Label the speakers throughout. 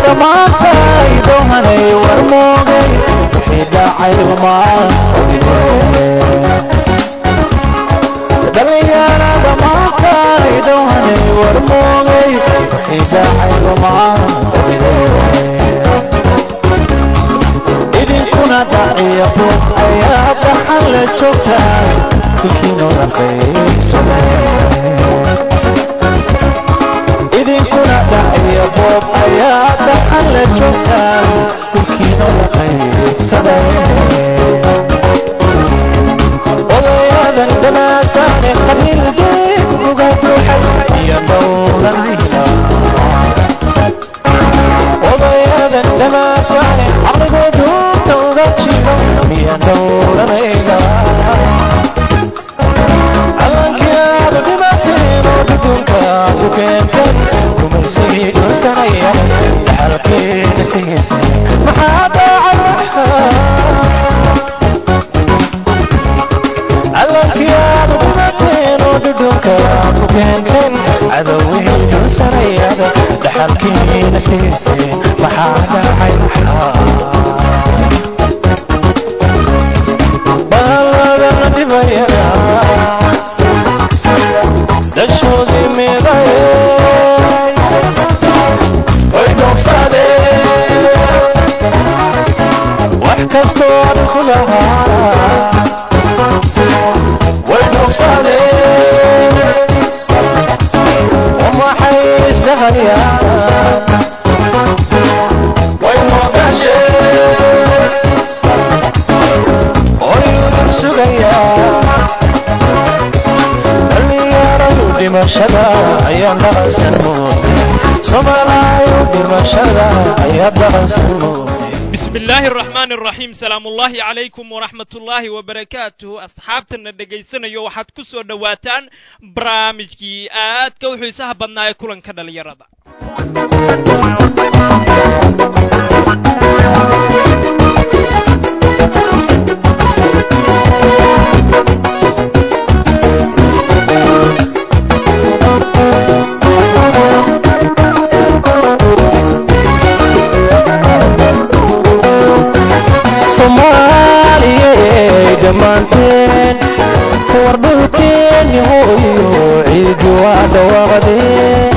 Speaker 1: maanta idoohanay war moogay wixii dhacay dhalinyarada maanta idoohanay war moogay wixii dhacay idinkuna dhaciya buuq ayaa dhaxan la joogtaa kulkiinooda qaybsada idinkuna dhaciya buuq ayaa dhaxan la joogtaa kulkiinooda qaybsada odayadan dhamaasaane qabiildeed uga buuxay iyo dhowranaysa odayadan dhamaasaane caqligoodu tawga jiro iyo dhowranaysa calankiaadu dhimateen oo duduunka ku keenteen kumaysigii dhursanaya dhaxalkiina sigiisa maxaa daacad calankiaadu dhimateen oo duduunka ku keenteen cadowihii dhursanayada dhaxalkiina sigiisa maxaa daacay baaladana dhibayada dashoodii meeday way dhoobsadeen wax kastoo aan ku lahaa way dhoobsadeen waxay isdhahayaan way noogasheen oyudan sugayaa dhalinyaradu dhimashada ayaa dhaqansan mooday soomaalaayu dhimashada ayaa dhaqansan mooday
Speaker 2: بسم الله الرحمن الرحيم سلام الله عليكم ورحمة الله وبركاته أصحابتنا دقيسنا يو واحد كسو دواتان برامجكي آد كوحي سهبنا يكولن كدل يرد dhammaanteen wardhulkeen hooyo ciidu waa dhawaaqdeen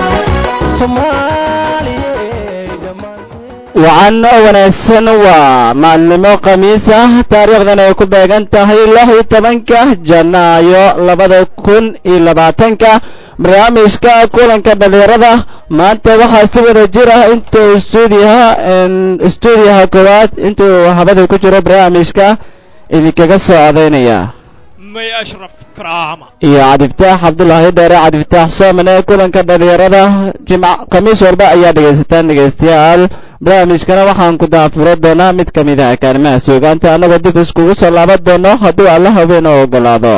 Speaker 2: wacan oo wanaagsan waa maalnimo khamiis ah taariikhdan ay ku beegan tahay 16 janaayo 2020 barnaamijka kulanka dhalinyarada maanta waxaa si wada jir ah intuu stuudiyaha koowaad intuu habada ku jiro barnaamijka idinkaga soo codaynaya may ashraf karaama
Speaker 1: iyo cabdifataax cabdullaahi dheere cabdifataax soomane kulanka dhalinyarada khamiis walba ayaa dhegaystayaal barnaamijkana waxaan ku daafuro doonaa mid ka mid ah kaalimaha suugaanta annagoo dib iskugu soo laaban doono hadduu alla haween oo ogolaado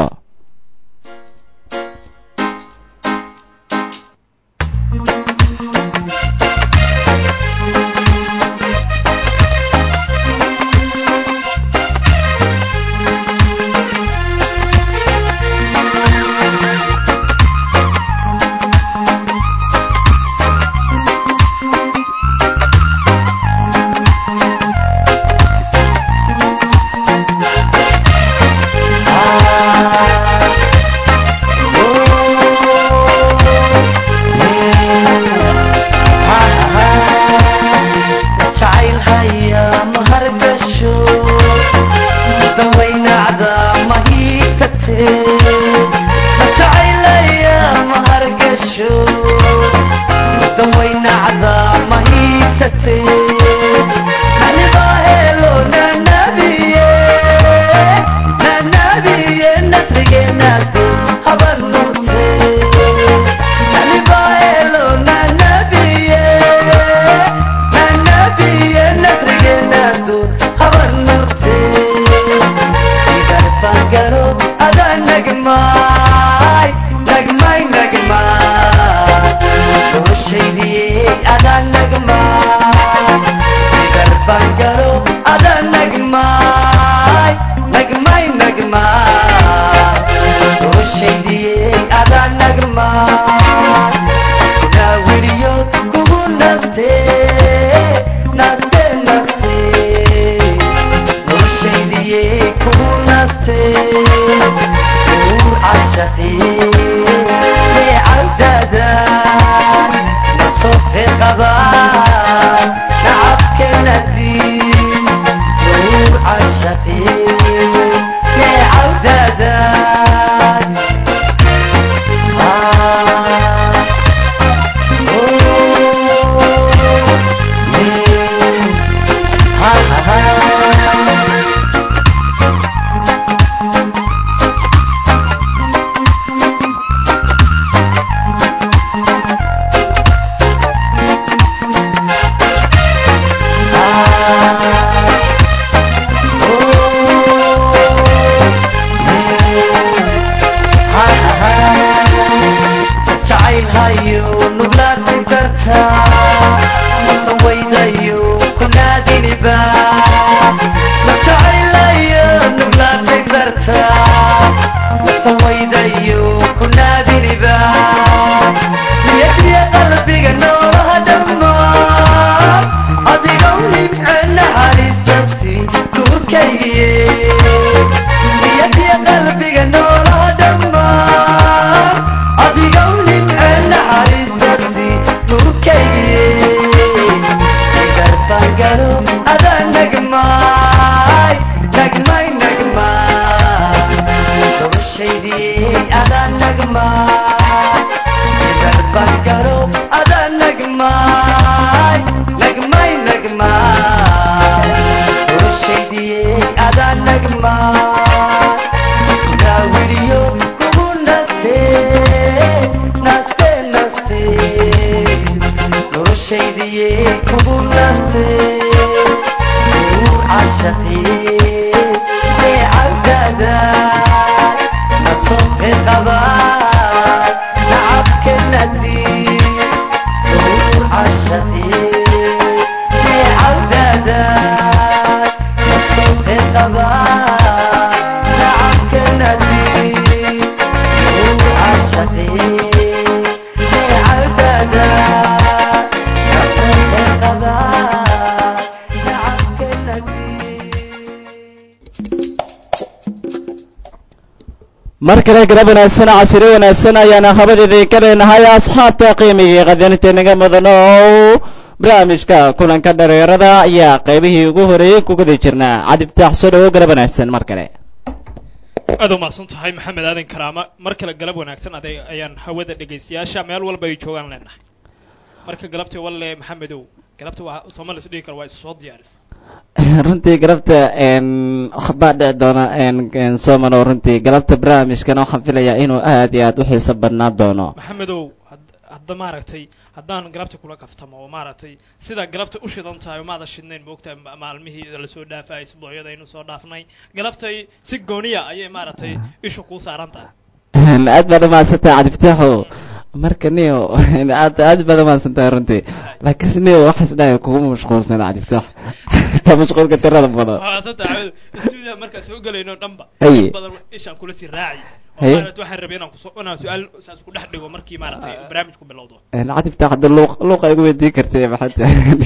Speaker 1: mar kale garab wanaagsan casiro wanaagsan ayaana habadeedii ka leenahay asxaabta qiimigii qadarintenaga mudano oo barnaamijka kulanka dhareerada ayaa qaybihii ugu horeeyey ku guda jirnaa cabdifataax soo dhawo garab wanaagsan mar kale
Speaker 2: aad u mahadsan tahay maxamed aadan karaama mar kale galab wanaagsan ayaan hawada dhegaystayaasha meel walba ay joogaan leenahay marka galabtii walle maxamedow galabta waa Soomaaliya sidii kale waa isu soo diyaarisay
Speaker 1: runtii galabta waxbaa dhici doona soomano runtii galabta barnaamijkana waxaan filayaa inuu aad iyo aad u xiiso badnaan doono
Speaker 2: maxamedow hadda maaragtay haddaan galabta kula kaftamo oo maaragtay sida galabta u shidan tahay oo maada shidnayn moogtahay maalmihii la soo dhaafay isbuucyada aynu soo dhaafnay galabtay si gooniya ayay maaragtay isha kuu saaran tahay
Speaker 1: aad baad umahadsantahay cabdifataaxo marka niyo aad baad umahadsantahay runtii laakiin niyo waxaas dhahay kugu mashquulsan cabdifataax ta mashquulka tirada badan
Speaker 2: stuudiyaha markaan soo galayno dhanba badan ishaan kula sii raaci waxaan rabay inaan su-aal saas ku dhex dhigo markii maaragtay barnaamijku bilowdo
Speaker 1: cabdifataax hadda luuqa igu weydiin kartay maxaad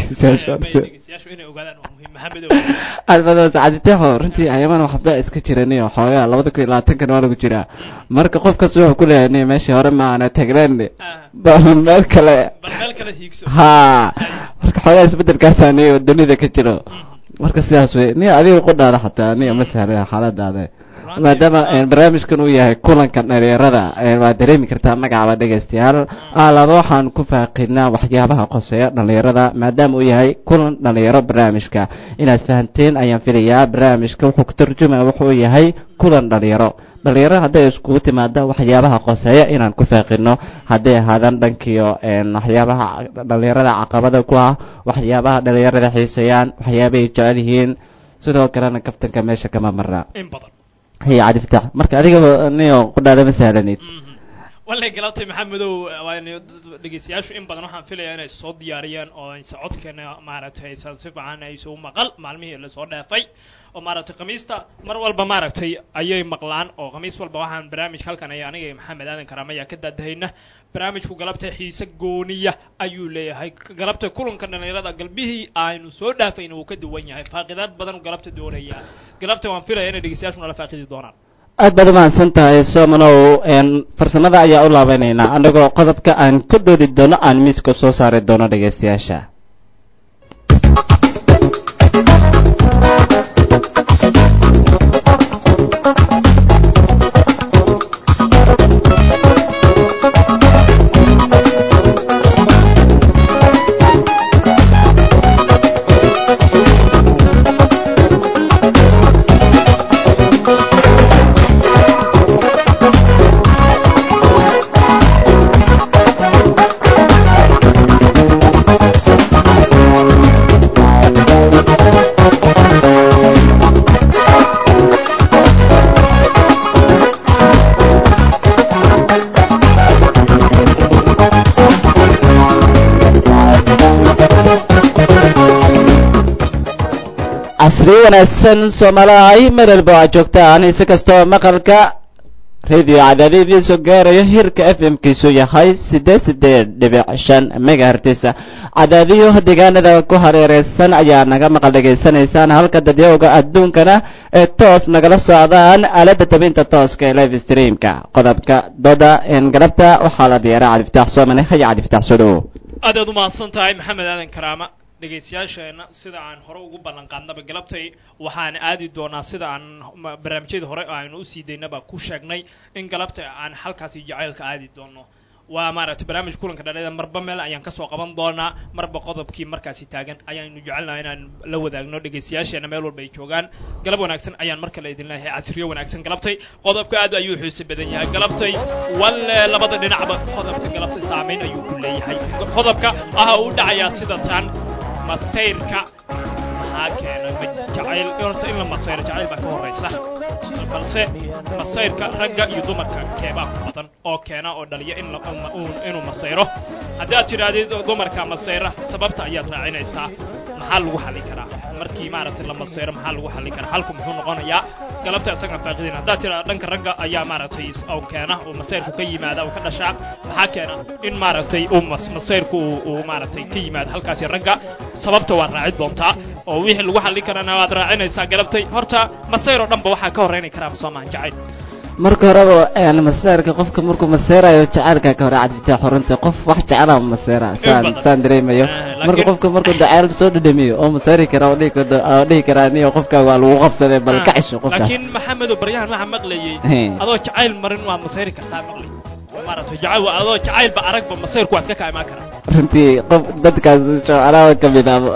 Speaker 2: inay ogaadaan waa muhiim maxamedow
Speaker 1: aad baad cabdifataaxo runtii ayamana waxba iska jira niyo xoogaa 2020 waa lagu jiraa marka qofkaas wuxuu ku leeyahay niyo meeshii hore ma aana tagleen bal meel kale
Speaker 2: hiigso
Speaker 1: ha marka xoogaa isbedelkaasa niyo dunida ka jiro marka sidaas wey niyo adiga qudhaada xataa niyo ma sahlan xaaladaada maadaama barnaamijkan uu yahay kulanka dhalinyarada waad dareemi kartaa magacaaba dhegaystayaal laba waxaan ku faaqidnaa waxyaabaha qoseeya dhalinyarada maadaama uu yahay kulan dhalinyaro barnaamijka inaad fahanteen ayaan filayaa barnaamijka wuxuu ka tarjumaya wuxuu yahay kulan dhalinyaro hadday iskugu timaada waxyaabaha qoseeya inaan ku faaqidno hadday ahaadaan dhankiyo waxyaabaha dhalinyarada caqabada ku ah waxyaabaha dhalinyarada xiiseeyaan waxyaabahay jecel yihiin sidoo kalena kaftanka meesha kama marna هي عادي فتح مرك أديك نيو قد هذا مثلا نيت
Speaker 2: والله قلت محمد وين دقيسياش إن بدنا نحن فيلا يعني صوت دياريان أو صوت كنا معرض هاي سالفة عنا يسوع مقال معلمي اللي صوت في ومعرض قميصة مر والبمعرض هي أي مقلان أو قميص والبواحن برامج خلق أنا يعني محمد هذا كرامية كده دهينا برامج قلبت حيس جونية أيولي هاي قلبت كلهم كنا نراد قلبه عين صوت فين وكده وين هاي فاقدات بدن قلبت دورية قلبت وان فيلا يعني دقيسياش ولا فاقد دوران
Speaker 1: aad baad umahadsantahay soomanow farsamada ayaa u laabaynaynaa anagoo qodobka aan ka doodi doono aan miiska soo saari doono dhegaystayaasha casri wanaagsan Soomaaliya meel baa joogtaan si kastoo maqalka radio cadaadidii soo gaarayo hirka FM-kiisu yahay 88.5 megahertz cadaadiyo deegaanada ku hareeraysan ayaa naga maqal dhageysanaysaan halka dadweynaha adduunkana ee toos nagala socdaan aalada tabinta tooska ee live streamka qodobka dooda in galabta waxaa la diyaaraa Cabdifataax Soomane hay Cabdifataax Soo
Speaker 2: aad u mahadsan tahay maxamed aadan karaama dhegaystayaasheena sida aan hore ugu ballan qaadnaba galabtay waxaan aadi doonaa sida aan barnaamijyada hore aynu u sii daynaba ku sheegnay in galabta aan halkaasi jacaylka aadi doono waa maaragtay barnaamij kulanka dhalinyarada marba meel ayaan ka soo qaban doonaa marba qodobkii markaasi taagan ayaanu jecelnahay inaan la wadaagno dhegaystayaasheena meel walba ay joogaan galab wanaagsan ayaan mar kale idin leeyahay casriyo wanaagsan galabtay qodobka aad ayuu xiiso badan yahay galabtay walla labada dhinacba qodobka galabtay saameyn ayuu ku leeyahay qodobka uu dhacayaa sida tan masayrka maxaa keena jacayl horta in la masayro jacayl baa ka horraysa balse masayrka ragga iyo dumarka keebaa ku badan oo keena oo dhaliya inuu masayro haddii aad tidhaahdid dumarka masayra sababta ayaad raacinaysaa maxaa lagu xallin karaa markii maaragtay la masayro maxaa lagu xallin karaa halku muxuu noqonayaa galabta isagaan faaqidin haddaad tidhahda dhanka ragga ayaa maaragtay oo keena oo masayrku ka yimaada oo ka dhashaa maxaa keena in maaragtay masayrku uu maaragtay ka yimaado halkaasi ragga sababta waad raaci doontaa oo wixii lagu xallin karana waad raacinaysaa galabtay horta masayr oo dhanba waxaa ka horreynay karaa soomaan jacayl
Speaker 1: marka horeba masayrka qofka markuu masayrayo jacaylka ka hore cadfitaax runta qof wax jecel ah masayra saan dareemayo marka qofka markuu jacayl soo dhadhamiyo oo masayri kara oo dhihi karaa niyo qofka waa lagu qabsaday bal ka cisho qofkaas
Speaker 2: laakiin maxamed baryahan waxa maqlayay adoo jacayl marin waa masayri kartaa maqlay maaragtay jacayl adoo jacaylba aragba masayrku waad ka imaan karaa
Speaker 1: runtii qof dadkaas jeclaa ka mid ah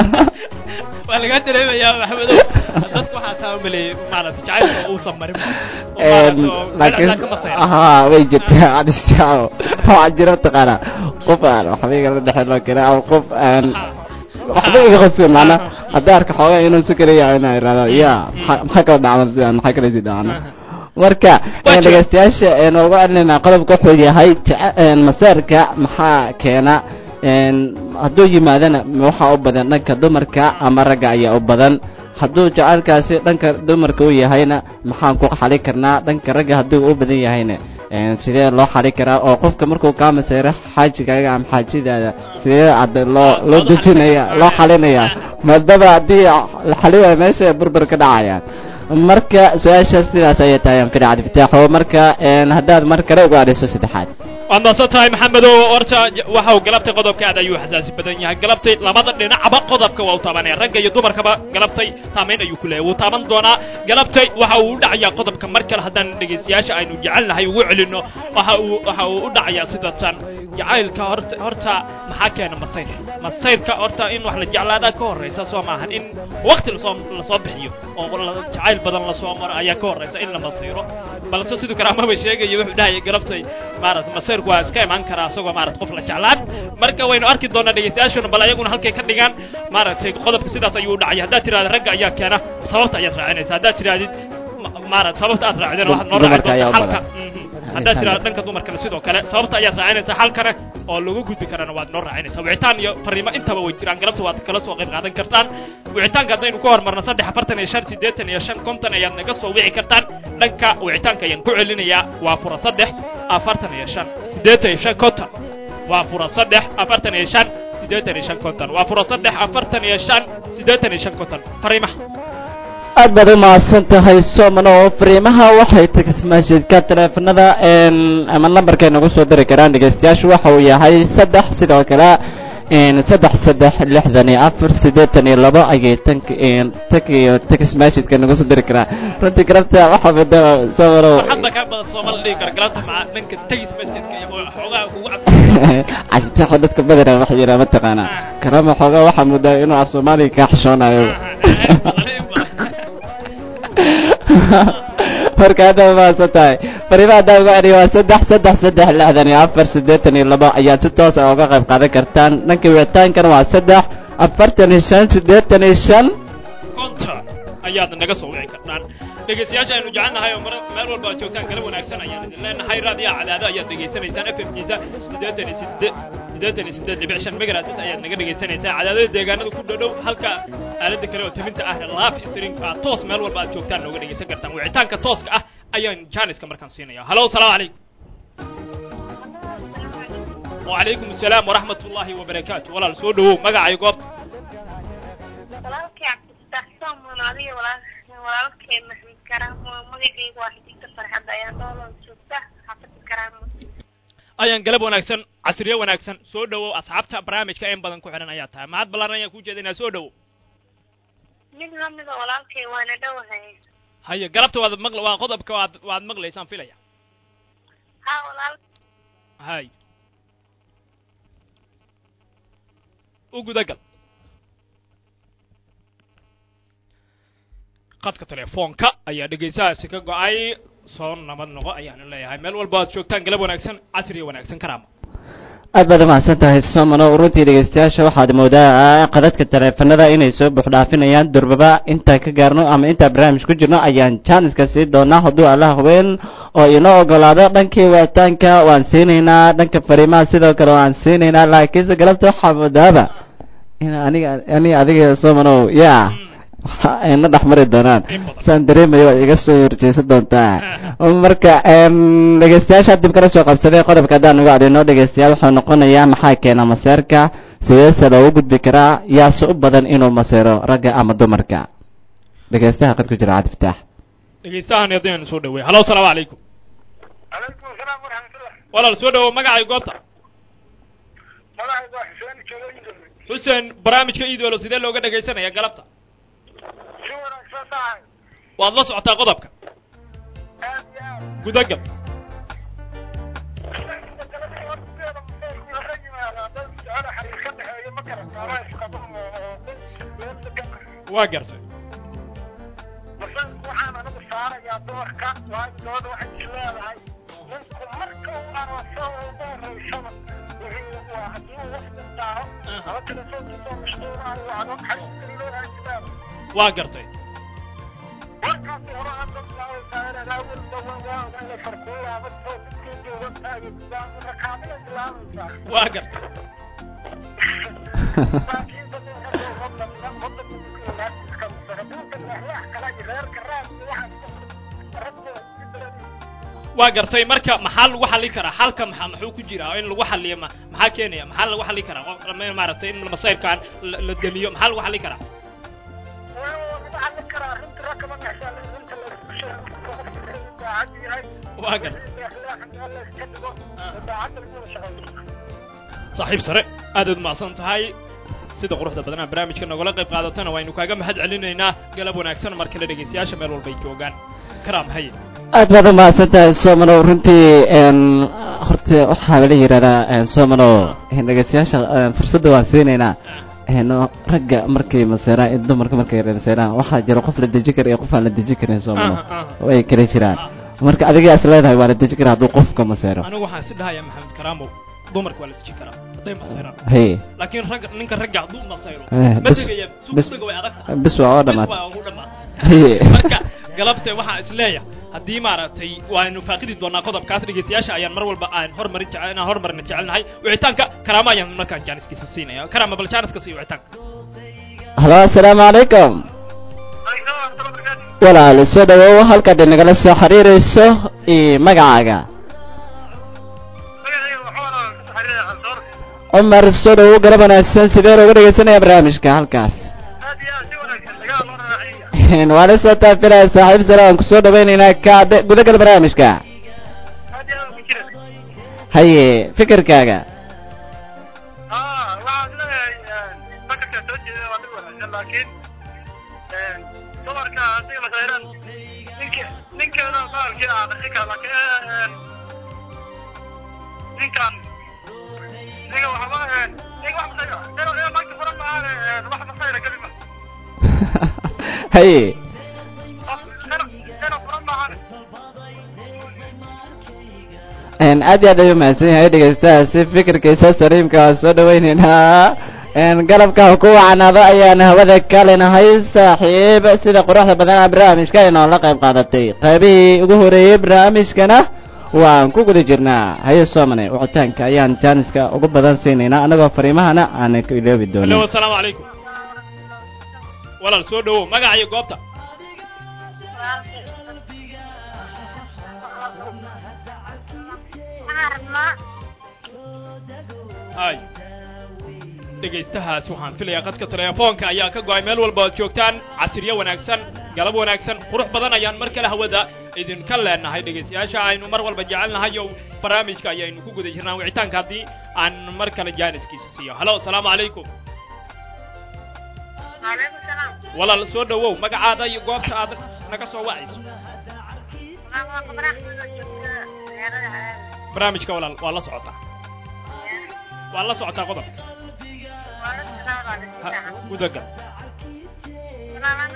Speaker 2: waa laga dareemayaa maxamedow dadku waxaa taa umaleeyay maaragtay jacaylka uusan marin
Speaker 1: laakiin way jirtaa adisjaaco waxaa jira taqaana qof aan waxba igala dhexin loo kale ama qof aan waxba iga qosay macna haddii arka xoogaa inuu sukaraya inaa irahdo ya maxaa kala dhacdan sidaan maxaa kala sii dhacana marka dhegeystayaasha ugu celinayna qodobka wuxuu yahay masayrka maxaa keena hadduu yimaadana waxaa u badan dhanka dumarka ama ragga ayaa u badan hadduu jacaylkaasi dhanka dumarka u yahayna maxaan ku xali karnaa dhanka ragga hadduu u badan yahayna sidee loo xali karaa oo qofka markuu kaa masayro xaajigaaga ama xaajidaada sidee loo dejinaya loo xalinaya maadaba haddii la xaliya meesha burbar ka dhacayaan marka su-aashaas sidaas ayay tahay aan firaacad fitaaxo marka haddaad mar kale uga adhiso saddexaad
Speaker 2: waad maasan tahay maxamedow horta waxa uu galabtay qodobka aad ayuu xasaasi badan yahay galabtay labada dhinacba qodobka waa u taabanaya ragga iyo dumarkaba galabtay saamayn ayuu ku leeyahay wuu taaban doonaa galabtay waxa uu u dhacayaa qodobka mar kale haddaan dhegaystayaasha aynu jecelnahay ugu celinno waxa uu u dhacayaa sida tan jacaylka horta maxaa keena masayrka horta in wax la jeclaadaa ka horraysa soo maahan in waqti lasoo bixiyo oo jacayl badan lasoo maro ayaa ka horraysa in la masayro balse sidoo kale amaba sheegaya wuxuu dhahaya galabtay maaragtay masayrku waa iska imaan karaa isagoo maaragtay qof la jeclaan marka waynu arki doonaa dhegaystayaashuna bal ayaguna halkay ka dhigaan maaragtay qodobka sidaas ayuu u dhacaya haddaad tirahdid ragga ayaa keena sababta ayaad raacinaysa haddaad tirahdid maaragtay sababta aad raacideen waxaad noo raaci doontaa halka haddaad tirahdid dhanka dumarkana sidoo kale sababta ayaad raacinaysaa halkana oo lagu gudbi karana waad noo raacinaysaa wicitaan iyo fariimo intaba way jiraan galabta waad kala soo qayb qaadan kartaan wicitaanka haddaynu ka hormarno 345 ayaad naga soo wici kartaan dhanka wicitaanka ayaan ku celinayaa waa fura 345 waa fura 345 waa fura 345 fariimaha
Speaker 1: aad baad u mahadsan tahay soomano oo fariimaha waxay tagsmaashidka taleefanada ama lambarkay nagu soo diri karaan dhegaystayaashu waxa uu yahay 3 sidoo kale 36482 ayay tagsmaashidka nagu soo diri karaan runtii galabta waxa bada soomano
Speaker 2: hadda ka badan Soomaali dhig galabta ma dhanka tagsmaashidka iyo xogaa kugu
Speaker 1: cabtaxo dadka badana wax yira ma taqaana karama xogaa waxa muddo inuu af Soomaali ka xishoonayo marka hadda maasan tahay fariimaha hadda ugu celiyo waa 3 ayaad si toos ah uga qayb qaadan kartaan dhanka wicitaankana waa 3
Speaker 2: kontra ayaad naga soo wici kartaan dhegaystayaasha aynu jecelnahay oo meel walba aad joogtaan kala wanaagsan ayaan idin leenahay raadiyaha cadaado ayaad dhegaysanaysaan FM-kiisa 88.5 megahertz ayaad naga dhegaysanaysaan cadaadada deegaanada ku dhow halka aalada kale oo taminta ah live streamka toos meel walba aad joogtaan nooga dhegaysan kartaan wicitaanka tooska ah ayaan jaaniska markaan siinaya hello assalamu alaykum wa alaykum assalam wa rahmatullahi wa barakatuh walaal soo dhawow magacay goob
Speaker 3: walaalkay abdulsaxsan munaadiyo walaalkay maxamed karaamo magacaygu waa xigta farxad ayaan doolon joogta xafada karaamo
Speaker 2: ayaan galab wanaagsan casriye wanaagsan soo dhawow asxaabta barnaamijka in badan ku xiran ayaa tahay mahad balaaran ayaan ku jeedinaa soo dhawow
Speaker 3: mid lamida walaalkay waana dhowahay
Speaker 2: haye galabta waa qodobka waad maqlaysaan filaya
Speaker 3: ha walaal
Speaker 2: hay u gudagal qadka telefoonka ayaa dhegaysahaasi ka go'ay soo nabad noqo ayaan leeyahay meel walba aad joogtaan galab wanaagsan casriye wanaagsan karaama
Speaker 1: aad baad umahadsan tahay somano runtii dhegeystayaasha waxaad moodaa qadadka taleefanada inay soo buuxdhaafinayaan durbaba intaan ka gaarno ama intaan barnaamij ku jirno ayaan jaaniska sii doonaa hadduu allah haween oo inoo ogolaado dhankii wicitaanka waan siinaynaa dhanka fariimaha sidoo kale waan siinaynaa laakiinse galabta waxaa moodaaba in aniga adiga somano yaa ayna dhex mari doonaan saan dareemayo waad iga soo horjeesan doontaa marka dhegeystayaasha dib kala soo qabsaday qodobka haddaan uga adhino dhegeystayaal wuxuu noqonayaa maxaa keena maseerka sideese loogu gudbi karaa yaase u badan inuu maseero ragga ama dumarka dhegeystaha qad ku jira cabdi fataax
Speaker 2: dhegeystahan hadaynu soo dhaweey halo asalaamu calaykum
Speaker 4: calaykum asalaam waraxmatullah
Speaker 2: walaal soo dhawo magacay goobta
Speaker 4: magacaygu waa xuseen joogooyinka
Speaker 2: xuseen barnaamijka iidoolo sidee looga dhegaysanaya galabta
Speaker 4: si wanaagsan tahay
Speaker 2: waad la socotaa qodobka
Speaker 4: aad iyo aad
Speaker 2: gudagal waa gartay
Speaker 4: waxaan anigu saarayaa doorka waayo gabadha waxay is leedahay ninku marka uu arooso ugu horeysaba waa haddii uu waqti daaho ama telefoonkiisoo mashquulaayo wacdo xayiskani loo haajibaaba
Speaker 2: waa gartay
Speaker 4: markaasi hore hadda bilaabaysaa awalba waa inay farkuulaaba soo midkii jooga taagi rakaabinay bilaabaysaa
Speaker 2: waa gartay waa gartay marka maxaa lagu xallin karaa xalka maxuu ku jiraa in lagu xalliyo maxaa keenaya maxaa lagu xallin karaa maaragtay in masayrkan la damiyo maxaa lagu xallin karaa waa gartay saaxiib sare aadaad mahadsan tahay sida quruxda badana barnaamijka nagula qayb qaadatana waynu kaaga mahad celinaynaa galab wanaagsan mar kale dhegeystayaasha meel walbay joogaan karaam haye
Speaker 1: aad baad umahadsan tahay somano runtii horta waxaa la yidhahdaa somano dhegeystayaasha fursadda waan siinaynaa ragga markay maseeraan in dumarka markay maseeraan waxaa jira qof la deji kara iyo qof aan la deji karin somano way kala jiraan marka adiga is leedahay waa la deji karaa hadduu qofka maseero
Speaker 2: anigu waxaan is dhahayaa maxamed karaamow dumarka waa la deji karaa hadday maseeraan
Speaker 1: haye
Speaker 2: laakiin ninka ragga hadduu maseyro ma tegaya suuqdaga way adag tahay
Speaker 1: bis waa oo
Speaker 2: bis waa ugu dhamaatay marka galabtay waxaan is leeyahay haddii maaragtay waanu faaqidi doonaa qodobkaas dhegeystayaasha ayaan mar walba aan horumarina jecelnahay wicitaanka karaama ayaan markaan jaaniskiisa siinaya karaama bal jaaniska siiyo wicitaanka
Speaker 1: halo assalaamu calaykum walaal soo dhawow halkaad inagala soo xiriirayso magacaaga cumar soo dhawow garab wanaagsan sidee looga dhegeysanaya barnaamijka halkaas waa la soo taafiraya saaxiib sare aan kusoo dhawaynaynaa kaabe gudagal barnaamijka haye fikirkaaga
Speaker 4: waxaad leeyahay fakarkaa soo jeeda waa mid wanaagsan laakiin dumarka haddii masayraan ninkeeda baalkii aan xika laakiin ninkan ninka waxba ninka wax masayra marka furan maahan wax masayra kelima
Speaker 1: haye aad iyo aad ayuu mahadsan yahay dhegeystahaasi fikirkiisa saliimka waa soo dhawaynaynaa galabka ku wacnaado ayaan hawada kalinahay saaxiib sida quruxda badana barnaamijka inoo la qayb qaadatay qaybihii ugu horeeyey barnaamijkana waan ku guda jirnaa haye soomane wicitaanka ayaan jaaniska ugu badan siinaynaa annagoo fariimahana aan ku iloobi doonin
Speaker 2: hello assalaamu calaykum walaal soo dhawow magaca iyo goobta hay dhegaystahaas waxaan filayaa qadka teleefoonka ayaa ka go'ay meel walba oad joogtaan casiryo wanaagsan galab wanaagsan qurux badan ayaan mar kale hawada idinka leenahay dhegaystayaasha aynu mar walba jecelnahay oo barnaamijka ayaynu ku guda jirnaa wicitaanka haddii aan mar kale jaaniskiisa siiyo halo assalaamu calaykum walaal soo dhawow magacaada iyo goobta aad naga soo wacayso barnaamijka walaal waa la socotaa waa la socotaa qodobka gudagal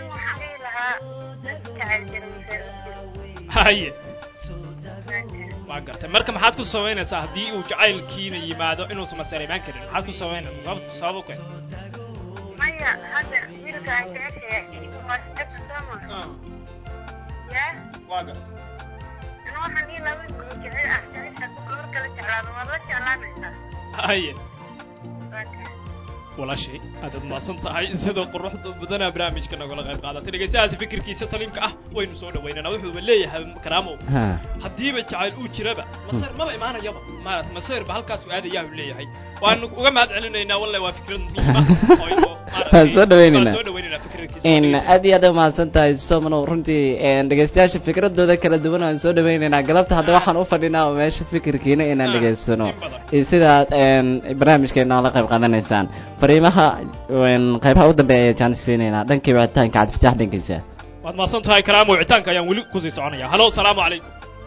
Speaker 2: haye waa gartay marka maxaad ku samaynaysaa haddii uu jacaylkiina yimaado inuusan maseer imaan karin maxaad ku samaynaysaa sabab u keen
Speaker 3: maya hadda wiilka ay jeceshahay waa sama ya
Speaker 2: waa gartay
Speaker 3: ana waxaan ii laba jecel ah jecesha gabar kale jeclaado waa la jeclaanaysaa
Speaker 2: haye walaashay aad mahadsan tahay sida quruxda badana barnaamijka nagala qayb qaadatay dhageystayaasha fikirkiisa saliimka ah waynu soo dhaweynana wuxuu leeyahay karaamo hadiiba jacayl uu jiraba masar maba imaanayaba masar ba halkaas uu aadayaa uu leeyahay waanu uga mahad celinaynaa wallahi waa fikrad muhiim ah
Speaker 1: soo dhaweynayna fikirkiisa in aad iyo aad mahadsan tahay somano runtii dhageystayaasha fikradooda kala duwan aan soo dhaweynaynaa galabta hadda waxaan u fadhinaa meesha fikirkiina inaan dhageysano sida barnaamijkeena la qayb qaadanaysaan fariimaha qaybaha u dambeeya ee jaanis siinayna dhankii wicitaanka cabdifitaax dhankiisa
Speaker 2: waad mahadsan tahay karaamo wicitaanka ayaan weli kusii soconaya halo salaamu calaykum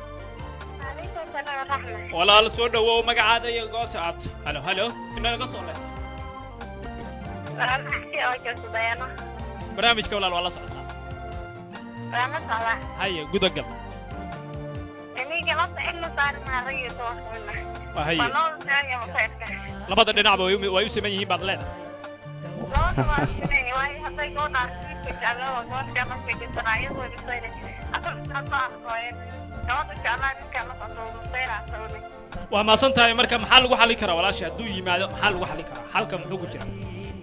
Speaker 2: walaal soo dhawow magacaada iyo goobta aad halo inaga soo leh barnaamijka walaal waa la socdaa haye gudagal labada dhinacba way u siman yihiin baad leedahay waa maasan tahay marka maxaa lagu xali karaa walaasha hadduu yimaado maxaa lagu xali karaa halka muxuu ku jira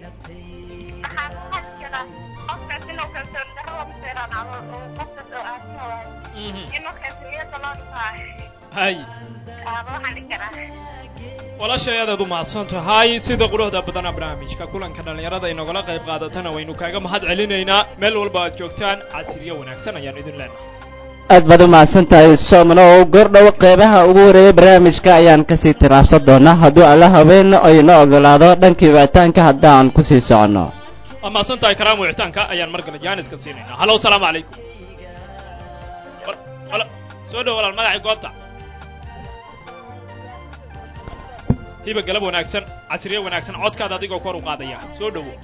Speaker 2: hay walaashay aad u mahadsan tahay sida quruxda badana barnaamijka kulanka dhalinyarada inagala qayb qaadatana waynu kaaga mahad celinaynaa meel walba aad joogtaan casriyo wanaagsan ayaan idin leenahay
Speaker 1: aad baad u mahadsan tahay somano gordhow qeybaha ugu horeeyay barnaamijka ayaan kasii tiraabsan doonaa hadduu alla haween ayna ogolaado dhankii wicitaanka haddaan kusii soconno
Speaker 2: waa mahadsan tahay karaam wicitaanka ayaan markale jaaniska siinaynaa halo salaamu calaykum soo dhow walaal magacii goobta hiba galab wanaagsan casriye wanaagsan codkaada adigoo kor u qaadaya soo dhowo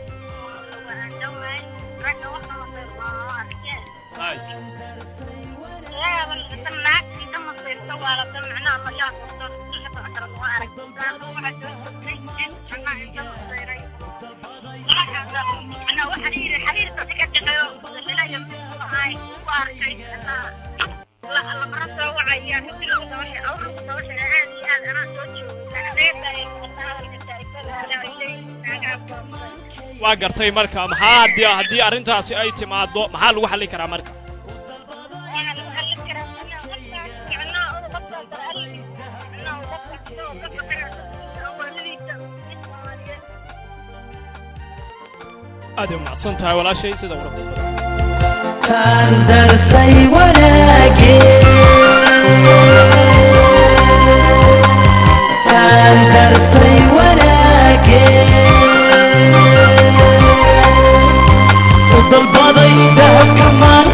Speaker 2: waa gartay marka maxaa haddii arrintaasi ay timaado maxaa lagu xallin karaa marka aad u macsan tahay walaashay sida warqad
Speaker 5: darsay wanaagee dalbaday dahabka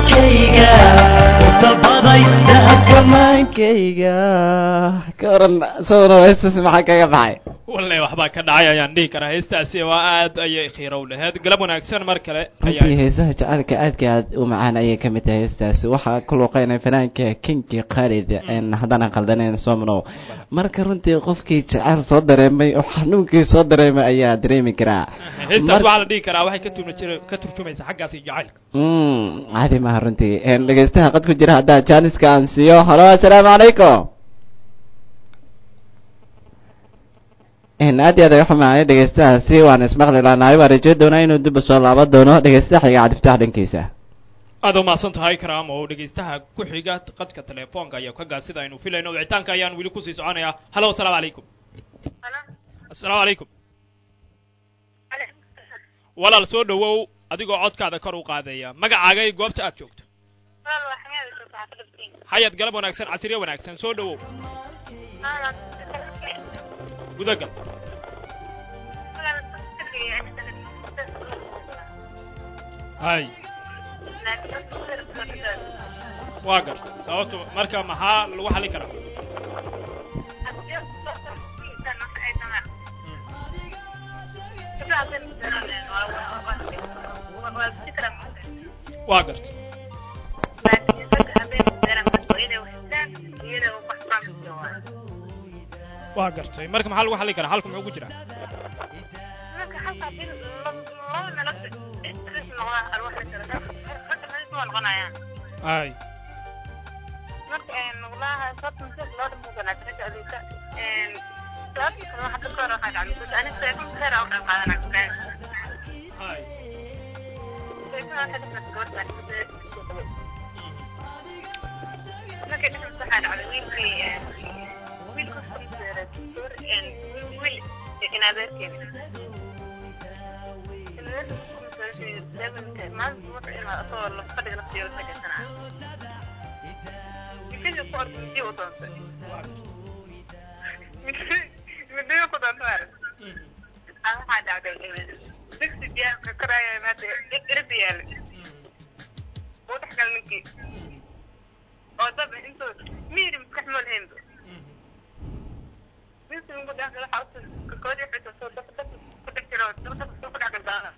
Speaker 5: maankayga
Speaker 1: ka oran sawirna heestaas maxaa kaga baxay
Speaker 2: wallahi waxbaa ka dhacay ayaan dhihi karaa heestaasi waa aad ayay khiirow lahayd galab wanaagsan mar kale
Speaker 1: runtii heesaha jacaylka aadka aad u macaan ayay ka mid tahay heestaasi waxaa ku luuqeynay fanaanka kinki khalid haddana qaldanayn somno marka runtii qofkii jacayl soo dareemay oo xanuunkii soo dareemay ayaa dareemi karaa
Speaker 2: heestaas waxaa la dhihi karaa waxay ka turjumaysaa xaggaasi jacaylka
Speaker 1: caadi maaha runtii dhegeystaha qad ku jira haddaa jaaniska aan siiyo halo assalaamu calaykum aad iyo aad ay xumaanay dhegeystahaasi waan ismaqli laanahay waan rajay doonaa inuu dib u soo laaban doono dhegeystaha xiga cabdifitaax dhankiisa
Speaker 2: aad u mahadsan tahay karaam oo dhegeystaha ku xiga qadka telefoonka iyo kagaa sida aynu filayno wicitaanka ayaan weli kusii soconayaa halo assalaamu calaykum assalaamu calaykum walaal soo dhawow adigoo codkaada kor u qaadaya magacaaga iyo goobta aad joogto xayad galab wanaagsan casriye wanaagsan soo dhawow gudagal hay waa garta sababto marka maxaa lagu xali karaa waa garta waa gartay marka maxaa lagu xalin karaa halku muxuu ku jiraa
Speaker 3: marka halka bil laba meelood isris noqdaa arwaxa kale marka ma noqonayaan
Speaker 2: ay
Speaker 3: marka noqdaha sabtan si loo dhimo kana tajaajilka sababta kale waxa ka kor waxa dhacay aniga sayfan khayr oo dhan qaadanaa
Speaker 2: ay
Speaker 3: sayfan waxa dhacay gabadha marka dhinaca waxa dhacay wiilku wiil inaadeerkeen ما أصور لفظي نفسي وسكتنا يمكن يصور بدي وطنس بدي وطنس أنا حاجة عادية بس بيا كراية ما تقربيال وتحكي منكي أو طبعا أنتو مين مستحمل هندو مين سمو داخل حاطط كودي في تصور كنت كتير كنت عقل دانا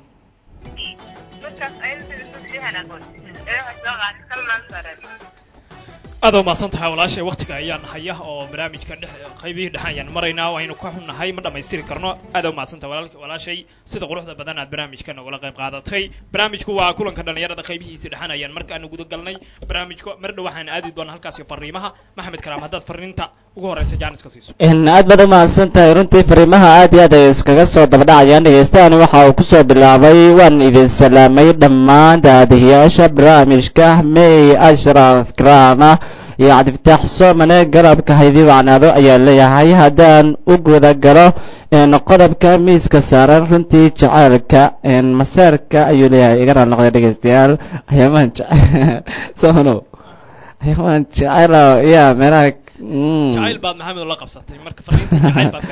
Speaker 2: aad u mahadsan tahay walaashay waqtiga ayaan haya oo barnaamijka qaybihii dhexe ayaan maraynaa waynu ka xunnahay ma dhammaystiri karno aad u mahadsan tahay walaashay sida quruxda badan aad barnaamijka nagula qayb qaadatay barnaamijku waa kulanka dhalinyarada qaybihiisa dhexan ayaan markaanu guda galnay barnaamijka mar dhow waxaan aadi doonaa halkaas iyo fariimaha maxamed karaam haddaad fariinta ugu horeysa jaanis ka siiso
Speaker 1: aad baad u mahadsan tahay runtii fariimaha aad iyo aad ay iskaga soo dabadhacayaan dhegeystaani waxa uu kusoo bilaabay waan idin salaamay dhammaan daadihiyaasha barnaamijka may ashraf karaama iyo cabdifataax soomane garabka haydii wacnaado ayaa leeyahay haddaan u guda galo qodobka miiska saaran runtii jacaylka maseerka ayuu leeyahay igana noqday dhegeystayaal ayamaan sono ayamaan jacaylo yaa meelaha
Speaker 2: jacayl baad maxamed la qabsatay marka fariinta jacayl baad ka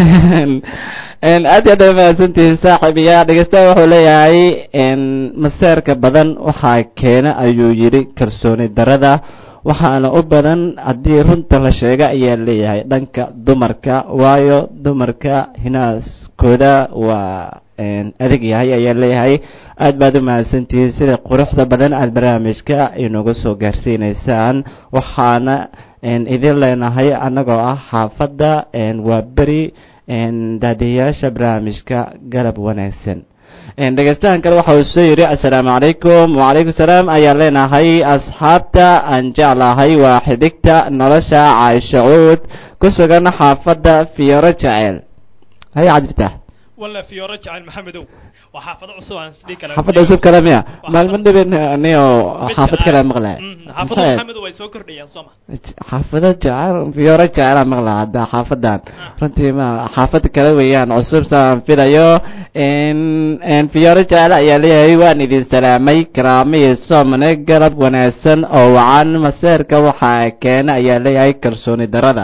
Speaker 2: dhigtay
Speaker 1: aad iyo aad ay mahadsantihiin saaxiib iyo dhegeystayaal wuxuu leeyahay maseerka badan waxaa keena ayuu yidhi kalsooni darada waxaana u badan haddii runta la sheega ayaa leeyahay dhanka dumarka waayo dumarka hinaaskooda waa adag yahay ayaa leeyahay aad baad u mahadsantihiin sida quruxda badan aad barnaamijka inagu soo gaarsiinaysaan waxaana idin leenahay annagoo ah xaafadda waa beri daadiyayaasha barnaamijka galab wanaagsan dhegeystahan kale waxa uu soo yidhi assalaamu calaykum wacalaykum salaam ayaan leenahay asxaabta aan jeclahay waa xidigta nolosha caaisha cuud ku sugan xaafadda fiyooro jaceyl haya cabdifatax
Speaker 2: walla fiyooro jaceyl maxamedow waa xaafado cusub aan isdhihi kala
Speaker 1: xaafadda cusub kale miya maalmo dhibin niyo xaafad kale maqlay
Speaker 2: xaafado maxamedow way soo kordhayaan sooma
Speaker 1: xaafado jaceyl fiyooro jaceyl maqla hadda xaafadan runtii ma xaafad kale weeyaan cusub saan filayo fiyooro jaceyl ayaa leeyahay waan idin salaamay karaamiyo soomane galab wanaagsan oo wacan maseerka waxaa keena ayaa leeyahay kalsooni darada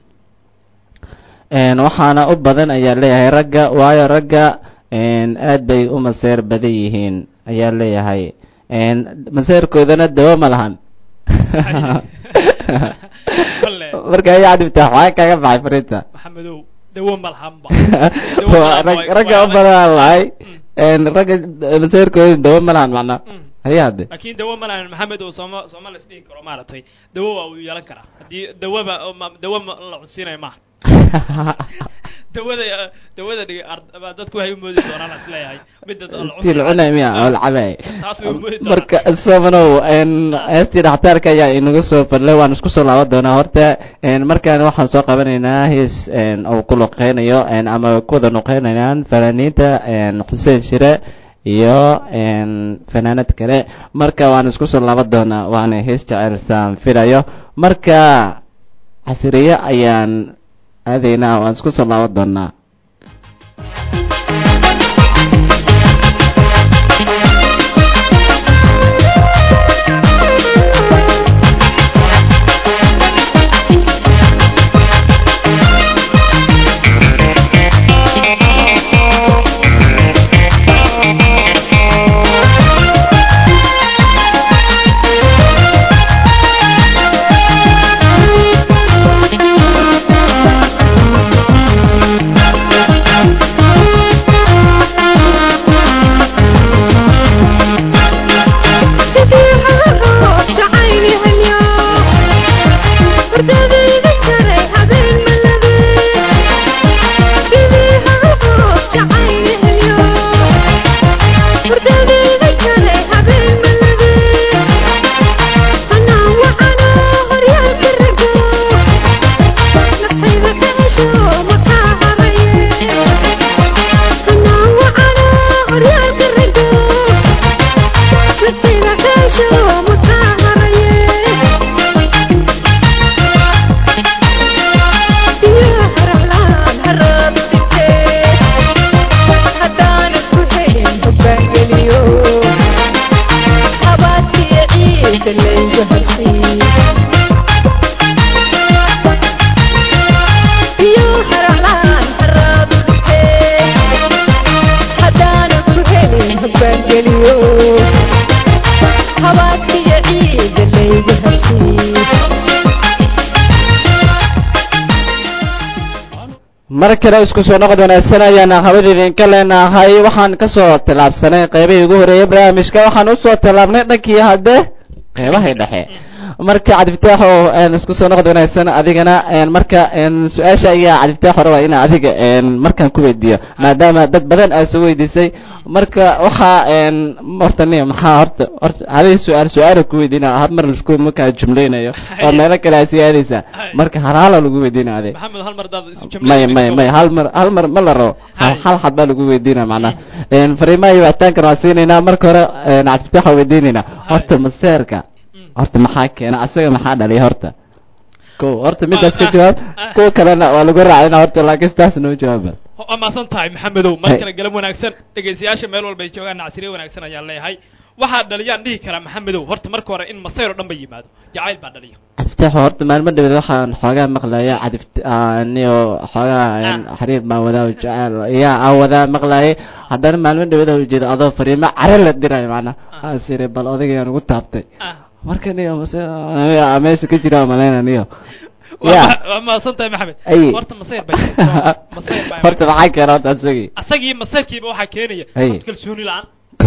Speaker 1: waxaana u badan ayaa leeyahay ragga waayo ragga aad bay u maseer badan yihiin ayaa leeyahay maseerkoodana dawo ma lahan marka ayaa cabdifatax waxaa kaga baxay fariinta
Speaker 2: maxamedow dawo ma lahanba
Speaker 1: ragga u badan lahay ragga maseerkooda dawo ma lahan macnaa haya hadde
Speaker 2: laakiin dawo ma lahan maxamed oo sooma la isdhihi karo maaragtay dawo waa uu yeelan karaa haddii dawaba dawo la cunsiinayo maaha dawada dadku waxay u moodi doonaan isleeyahay
Speaker 1: marka soomanow heestii dhaxtaarka ayaa inagu soo fadlay waan isku soo laaban doonaa horta markaan waxaan soo qabanaynaa hees uu ku luqeynayo ama ku wada luqeynayaan fanaaniinta xuseen shire iyo fanaanad kale marka waan isku soo laaban doonaa waana hees jaceyl saan filayo marka casiriye ayaan aadaynaa waan isku soo laaban doonaa
Speaker 5: habbaangeliyo habaaskiyo ciida laygu habsiiye
Speaker 1: mar kale isku soo noqod wanaagsan ayaan hawada idinka leenahay waxaan ka soo tallaabsanay qaybihii ugu horeeyay barnaamijka waxaan u soo tallaabnay dhankii hadde qeybahay dhexe marka cabdifataax oo isku soo noqod wanaagsan adigana marka su-aasha ayaa cabdifataax hore waa inaa adiga markaan ku weydiiyo maadaama dad badan aad soo weydiisay marka waxaa horta nin maxaa horta adiga su-aala ku weydiina hal mar isku markaa jumleynayo oo meelo kale aad sii aadaysaa marka halaala lagu weydiina adiga
Speaker 2: maxamed hal mar daad isu
Speaker 1: may hal mar ma la rabo hal xad baa lagu weydiina macnaha fariimaha iyo wicitaankan waa siinaynaa marka hore cabdifataax waa weydiinaynaa horta maseerka horta maxaa keena asaga maxaa dhalay horta ko horta midaas ka jawaab kuwa kalena waa lagu raacina horta laakiin taas noo jawaaba
Speaker 2: waa maasan tahay maxamedow mar kale galab wanaagsan dhegaystayaasha meel walba ay joogaan nacasiriye wanaagsan ayaan leeyahay waxaa dhaliyaan dhihi karaa maxamedow horta marka hore in masayr oo dhan ba yimaado jacayl baa dhaliya
Speaker 1: cabdifataax horta maalmo dhaweed waxaan xoogaa maqlaya niyo xoogaa xariir baan wadaa jacayl yaa aan wadaa maqlayay haddana maalmo dhaweed u jeeda adoo fariimo care la dirayo macnaa asire bal odagayaan ugu taabtay marka niyo meesha ka jira malaynaniyo
Speaker 2: waa maasan tahay maxamed horta masayr baa
Speaker 1: horta maxaa keena horta
Speaker 2: asagii masayrkiiba waxaa keenaya kalsooni la-aan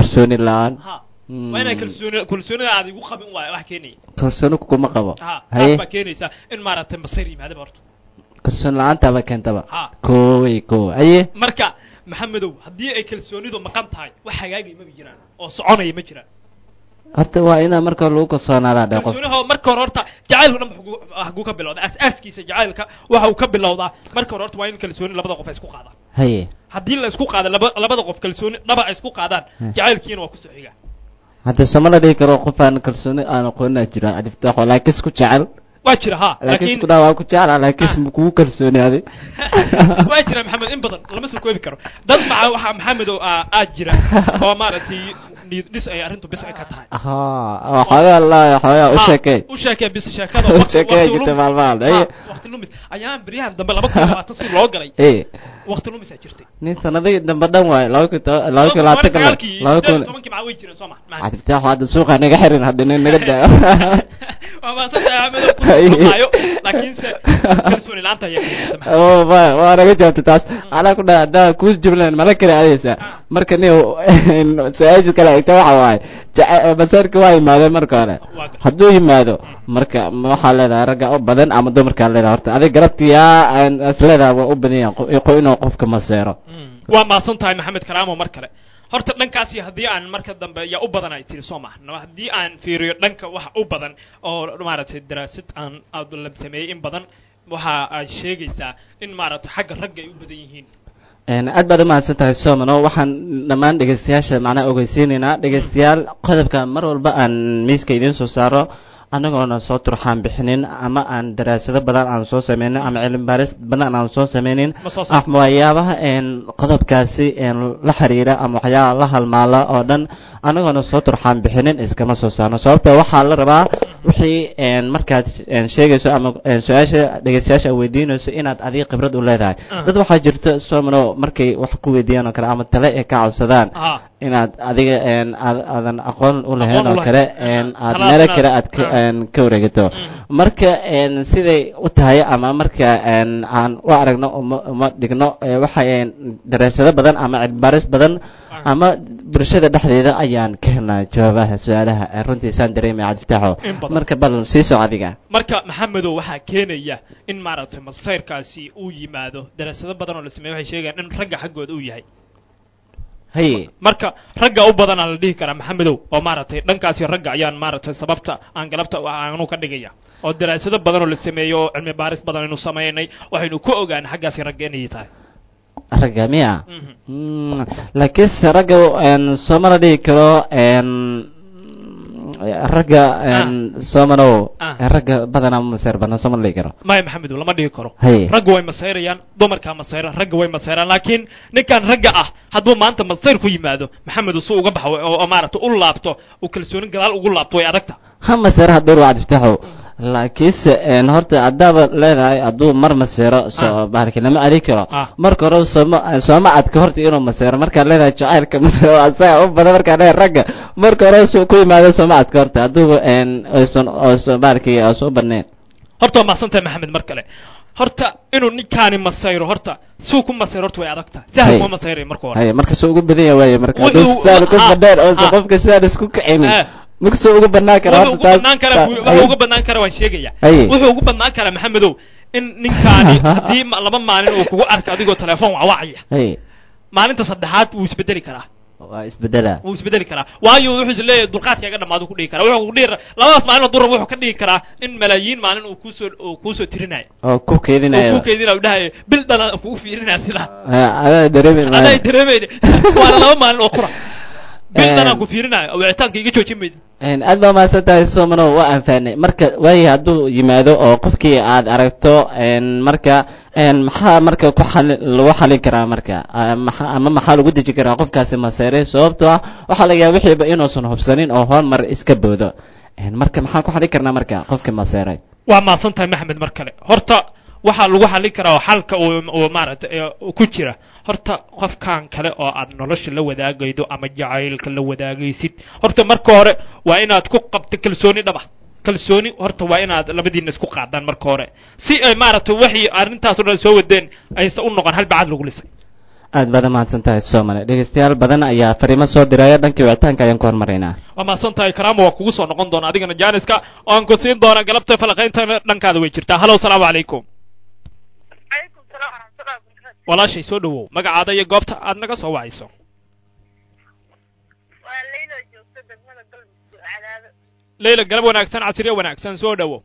Speaker 1: waa
Speaker 2: inaa kalsoonida aad igu qabin waayo wax keenaya
Speaker 1: kalsooni kuma qabo
Speaker 2: taas baa keenaysa in maaragtay masayr yimaadaba horta
Speaker 1: kalsooni la-aantaaba keentaba kow aye
Speaker 2: marka maxamedow haddii ay kalsoonidu maqan tahay wax hagaagay maba jiraan oo soconaya ma jiraan
Speaker 1: horta waa inaa marka lagu kalsoonaadaa dhe qof
Speaker 2: kalsooniha marka hore horta jacaylku dhan haguu ka bilowda aas-aaskiisa jacaylka waxa uu ka bilowdaa marka hore horta waa in kalsooni labada qof ay isku qaadaan
Speaker 1: haye
Speaker 2: haddii la isku qaada labada qof kalsooni dhaba ay isku qaadaan jacaylkiina waa kusoo xigaa
Speaker 1: hadda sama la dhihi karo qof aan kalsooni aan aqoonina jira cabdifataax laakiin isku jecel
Speaker 2: waa jira ha
Speaker 1: laakiin isku dhaawaa ku jecel laakiin kugu kalsoonaaday
Speaker 2: waa jira maxamed in badan lama soo koobi karo dad maca waxa maxamed oo aad jira oo maaragtay dhis ay arrintu bis ay ka tahay
Speaker 1: waxoogaa la waxoogaa u sheekay
Speaker 2: bis sheekada
Speaker 1: sheekay jirta maalmahan
Speaker 2: waqti lumis ayaan beriyahan dambe 2020 si loo galay waqti lumis ay jirtay
Speaker 1: nin sanadii dambe dhan waay 2020
Speaker 2: ma way jireen Soomaa
Speaker 1: cabdifataax hadda suuqa naga xirin hadda naga daayo
Speaker 2: waa saxaabada laakiin se kalsooni laanta ayaa
Speaker 1: waa naga jawaabtay taas anaa ku dhaada ku jiblan mala kale aadaysa marka nin su-aasha kale egta waxa waaye masaarka waa yimaadeen marka hore hadduu yimaado marka waxaa leedahay ragga u badan ama dumarkaa leedahay horta adiga garabtiyaa is leedahay waa u badan yahay inuu qofka maseero
Speaker 2: waa maasan tahay maxamed karaamo mar kale horta dhankaasi haddii aan marka dambe yaa u badan ay tiri soo maaha haddii aan fiiriyo dhanka waxa u badan oo maaragtay daraasad aan la sameeyey in badan waxa ay sheegaysaa in maaragtay xagga ragga ay u badan yihiin
Speaker 1: aad baad u mahadsan tahay somano waxaan dhammaan dhegaystayaasha macnaha ogeysiinaynaa dhegaystayaal qodobka mar walba aan miiska idiin soo saaro annagoona soo turxaan bixinin ama aan daraasado badan aan soo sameynin ama cilmi baaris badan aan soo sameynin waxyaabaha qodobkaasi la xiriira ama waxyaabaha la halmaala oo dhan annagoona soo turxaan bixinin iskama soo saarno sababta waxaa la rabaa wixii markaad sheegayso ama su-aasha dhegaystayaasha aad weydiinayso inaad adiga khibrad u leedahay dad waxaa jirta somano markay wax ku weydiiyaan oo kale ama tale ay ka codsadaan inaad adiga aadan aqoon u lahayn oo kale aad meelo kale aad ka wareegato marka siday u tahay ama marka aan u aragno uma dhigno waxay daraasado badan ama cilmibaaris badan ama bulshada dhexdeeda ayaan ka helnaa jawaabaha su-aalaha runtiisaan dareemaya cabdifataaxo marka bal sii soc adiga
Speaker 2: marka maxamedow waxaa keenaya in maaragtay masayrkaasi uu yimaado daraasado badan oo la sameeyo waxay sheegayaan in ragga xaggooda uu yahay
Speaker 1: haye
Speaker 2: marka ragga u badanaa la dhihi karaa maxamedow oo maaragtay dhankaasi ragga ayaan maaragtay sababta aan galabta aanu ka dhigaya oo daraasado badan oo la sameeyo oo cilmi baaris badan aynu samaynay waxaynu ku ogaanay xaggaasi ragga inay tahay
Speaker 1: ragga miya laakiinse ragga sooma la dhihi karo ragga soomanow ragga badanaa maseer banaan sooma la dhihi karo
Speaker 2: maya maxamedow lama dhihi karo ragga way masayrayaan dumarkaa masayran ragga way masayraan laakiin ninkan ragga ah hadduu maanta masayr ku yimaado maxamedow si uga baxo oo maaragtay u laabto uu kalsoonin gadaal ugu laabto way adagta
Speaker 1: ha maseer hadduu waa cabdifataaxo laakiinse horta haddaaba leedahay hadduu mar maseero soo baarki lama adi karo marka hore sooma adka horta inuu maseero markaad leedahay jacaylka maseero asaga u badan markaad leedahay ragga marka hore ku yimaado sooma adka horta hadduuba oysan baarki soo baneen
Speaker 2: horta waa mahadsantahay maxamed mar kale horta inuu ninkaani masayro horta suu ku masayro horta way adag tahay sahal kuma masayray marka hore
Speaker 1: marka soo ugu badan yahay waaye marka hadduu sahal ku fadheen oo qofka sidaan isku kicinin wuxuu ugu banaan karaa
Speaker 2: wuxuu ugu banaan karaa waan sheegaya wuxuu ugu banaan karaa maxamedow in ninkaani haddii laba maalin uu kugu arka adigoo telefoon wacwacaya maalinta saddexaad wuu isbedeli karaa wuu isbedeli karaa waayo wuxuu leeyahay dulqaadkaaga dhammaadu ku dhigi karaa wuxuu ku dhigi labadaas maalin durra wuxuu ka dhigi karaa in malaayiin maalin uu kuusoo tirinayo
Speaker 1: oo ku keedinayo
Speaker 2: dhahayo bil dhalan kugu fiirinaya sidaa
Speaker 1: adaa dareemayna
Speaker 2: waana laba maalin oo qura bil dhalan ku fiirinayo wicitaanka iga joojin mayda
Speaker 1: aad baa mahadsantahay somano waa anfaanay marka waayo hadduu yimaado oo qofkii aad aragto marka maxaa marka lagu xalin karaa marka ama maxaa lagu deji karaa qofkaasi maseere sababtoo ah waxaa laga yaaba wixiiba inuusan hubsanin oo hormar iska boodo marka maxaan ku xalin karnaa marka qofka maseeray
Speaker 2: waa mahadsantahay maxamed mar kale horta waxaa lagu xalin karaa oo xalka uu maaragtay ku jira horta qofkan kale oo aad nolosha la wadaagaydo ama jacaylka la wadaagaysid horta marka hore waa inaad ku qabto kalsooni dhaba kalsooni horta waa inaad labadiina isku qaadaan marka hore si ay maaragtay waxii arrintaas oo dhan soo wadeen aysan u noqon hal bacad lagu lisay
Speaker 1: aad baad mahadsantahay Soomale dhageystayaal badan ayaa fariimo soo diraya dhankii wicitaanka ayaan ku hormaraynaa
Speaker 2: waa mahadsantahay karaamo waa kugu soo noqon doona adigana jaaniska oo aan ku siin doona galabta falaqaynta dhankaada way jirtaa halo salaamu calaykum walaashay soo dhawow magacaada iyo goobta aad naga soo wacayso leyla galab wanaagsan casriye wanaagsan soo dhawow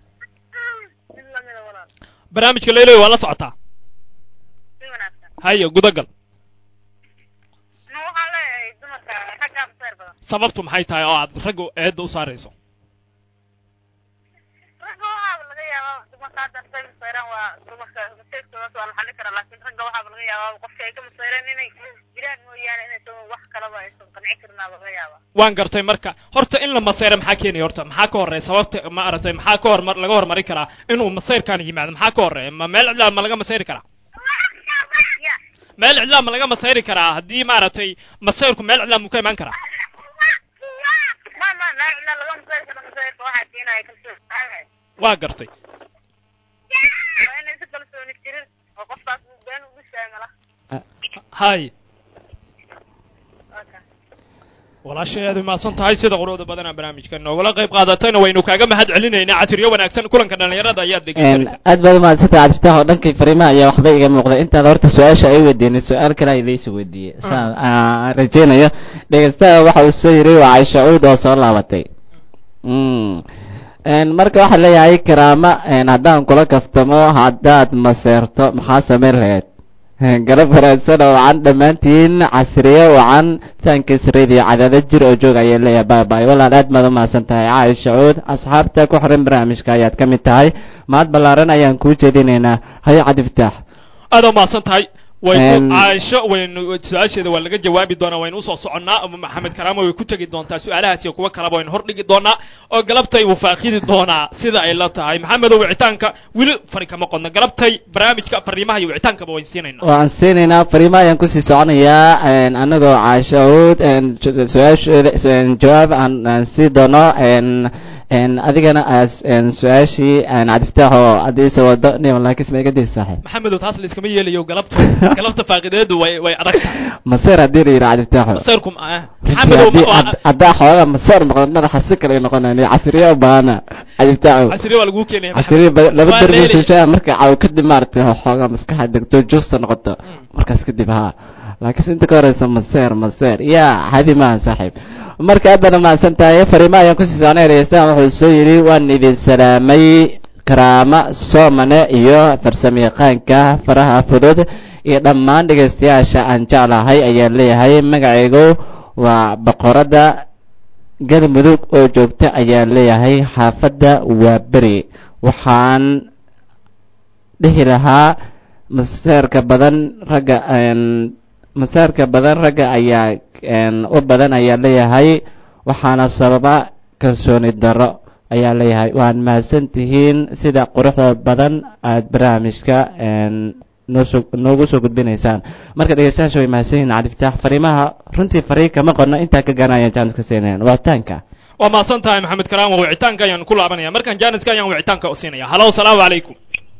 Speaker 2: barnaamijka leyloy waa la socotaa hayo gudagal sababtu maxay tahay oo aad ragga eedda u saarayso waan gartay marka horta in la masayra maxaa keenaya horta maxaa ka horeeya sababta ma aragtay maxaa ka hormar laga hormari karaa inuu masayrkan yimaado maxaa ka horeeya ma meel cidlaan ma laga masayri karaa meel cidlaan ma laga masayri karaa haddii maaragtay masayrku meel cidlaan muu ka imaan karaa waa gartay hay walaashay aad umahadsan tahay sida quruxda badanaa barnaamijka noogala qayb qaadatayna waynu kaaga mahad celinaynaa casriyo wanaagsan kulanka dhalinyarada ayaad dhegeysanaysaa
Speaker 1: aad baad umahadsantahay cabdifatax oo dhankii fariimaha ayaa waxba iga muuqda intaad horta su-aasha ay weydiinay su-aal kale idaysi weydiiyey saan rajeynayo dhegeystaha waxa uu soo yiri waa Caisha Uud oo soo laabatay marka waxaa leeyahay karaama haddaan kula kaftamo haddaad maseerto maxaa samayn lahayd galab wanaagsan oo wacan dhammaantiin casriye wacan taankiisreediyo cadaada jir oo joog ayaa leeyahay baabay walaal aad maad umahadsan tahay Caisha Uud asxaabta ku xiran barnaamijka ayaad ka mid tahay mahad ballaaran ayaan kuu jeedinaynaa haye cabdifatax
Speaker 2: aad umahadsan tahay waynu Caisha waynu su'aasheeda waa laga jawaabi doonaa waynu u soo soconnaa ama Maxamed Karaamo way ku tagi doontaa su'aalahaas iyo kuwa kaleba waynu hor dhigi doonaa oo galabtay uu faaqidi doonaa sida ay la tahay Maxamed oo wicitaanka wili fari kama qodna galabtay barnaamijka fariimaha iyo wicitaanka ba wayn siinaynaa
Speaker 1: waan siinaynaa fariimaha ayaan ku sii soconayaa anagoo Caisha Uud su'aasheeda jawaab aan sii doono adigana su-aashii cabdifatax oo adiisa wado nin laakiin ma iga diis saaxiib
Speaker 2: maxamedow taas la iskama yeelayo galabta faaqideedu way adag tahay
Speaker 1: maseer haddii la yidhi cabdifatax
Speaker 2: maseerku
Speaker 1: haddaa xoogaa maseer noqdo madaxa si kale noqonaan casriye u baahana cabdifatax
Speaker 2: casriye waa lagu keenaya
Speaker 1: casriye laba darbiisha marka caw kadib maaragtay xoogaa maskaxa degto juusta noqoto markaas kadib haa laakiin inta ka horeysa maseer yaa hadi maaha saaxiib marka aad baan umahadsan tahay fariimaha ayaan kusii soconay dhegeystahan wuxuu soo yidhi waan idin salaamay karaama Soomane iyo farsamayaqaanka faraha fudud iyo dhammaan dhegeystayaasha aan jeclahay ayaan leeyahay magacaygu waa boqorada galmudug oo joogta ayaan leeyahay xaafadda waa beri waxaan dhihi lahaa maseerka badan ragga ayaa u badan ayaa leeyahay waxaana sababa kalsooni darro ayaa leeyahay waan mahadsan tihiin sida quruxda badan aad barnaamijka noogu soo gudbinaysaan. marka dhegeystayaasha way mahadsan yihiin cabdifataax. fariimaha runtii fariin kama qorno intaa ka garanayaan jaaniska siinayaan waataanka.
Speaker 2: waa mahadsan tahay maxamed karaama. wicitaanka ayaan ku laabanaya markaan jaaniska ayaan wicitaanka u siinaya. halo asalaamu calaykum.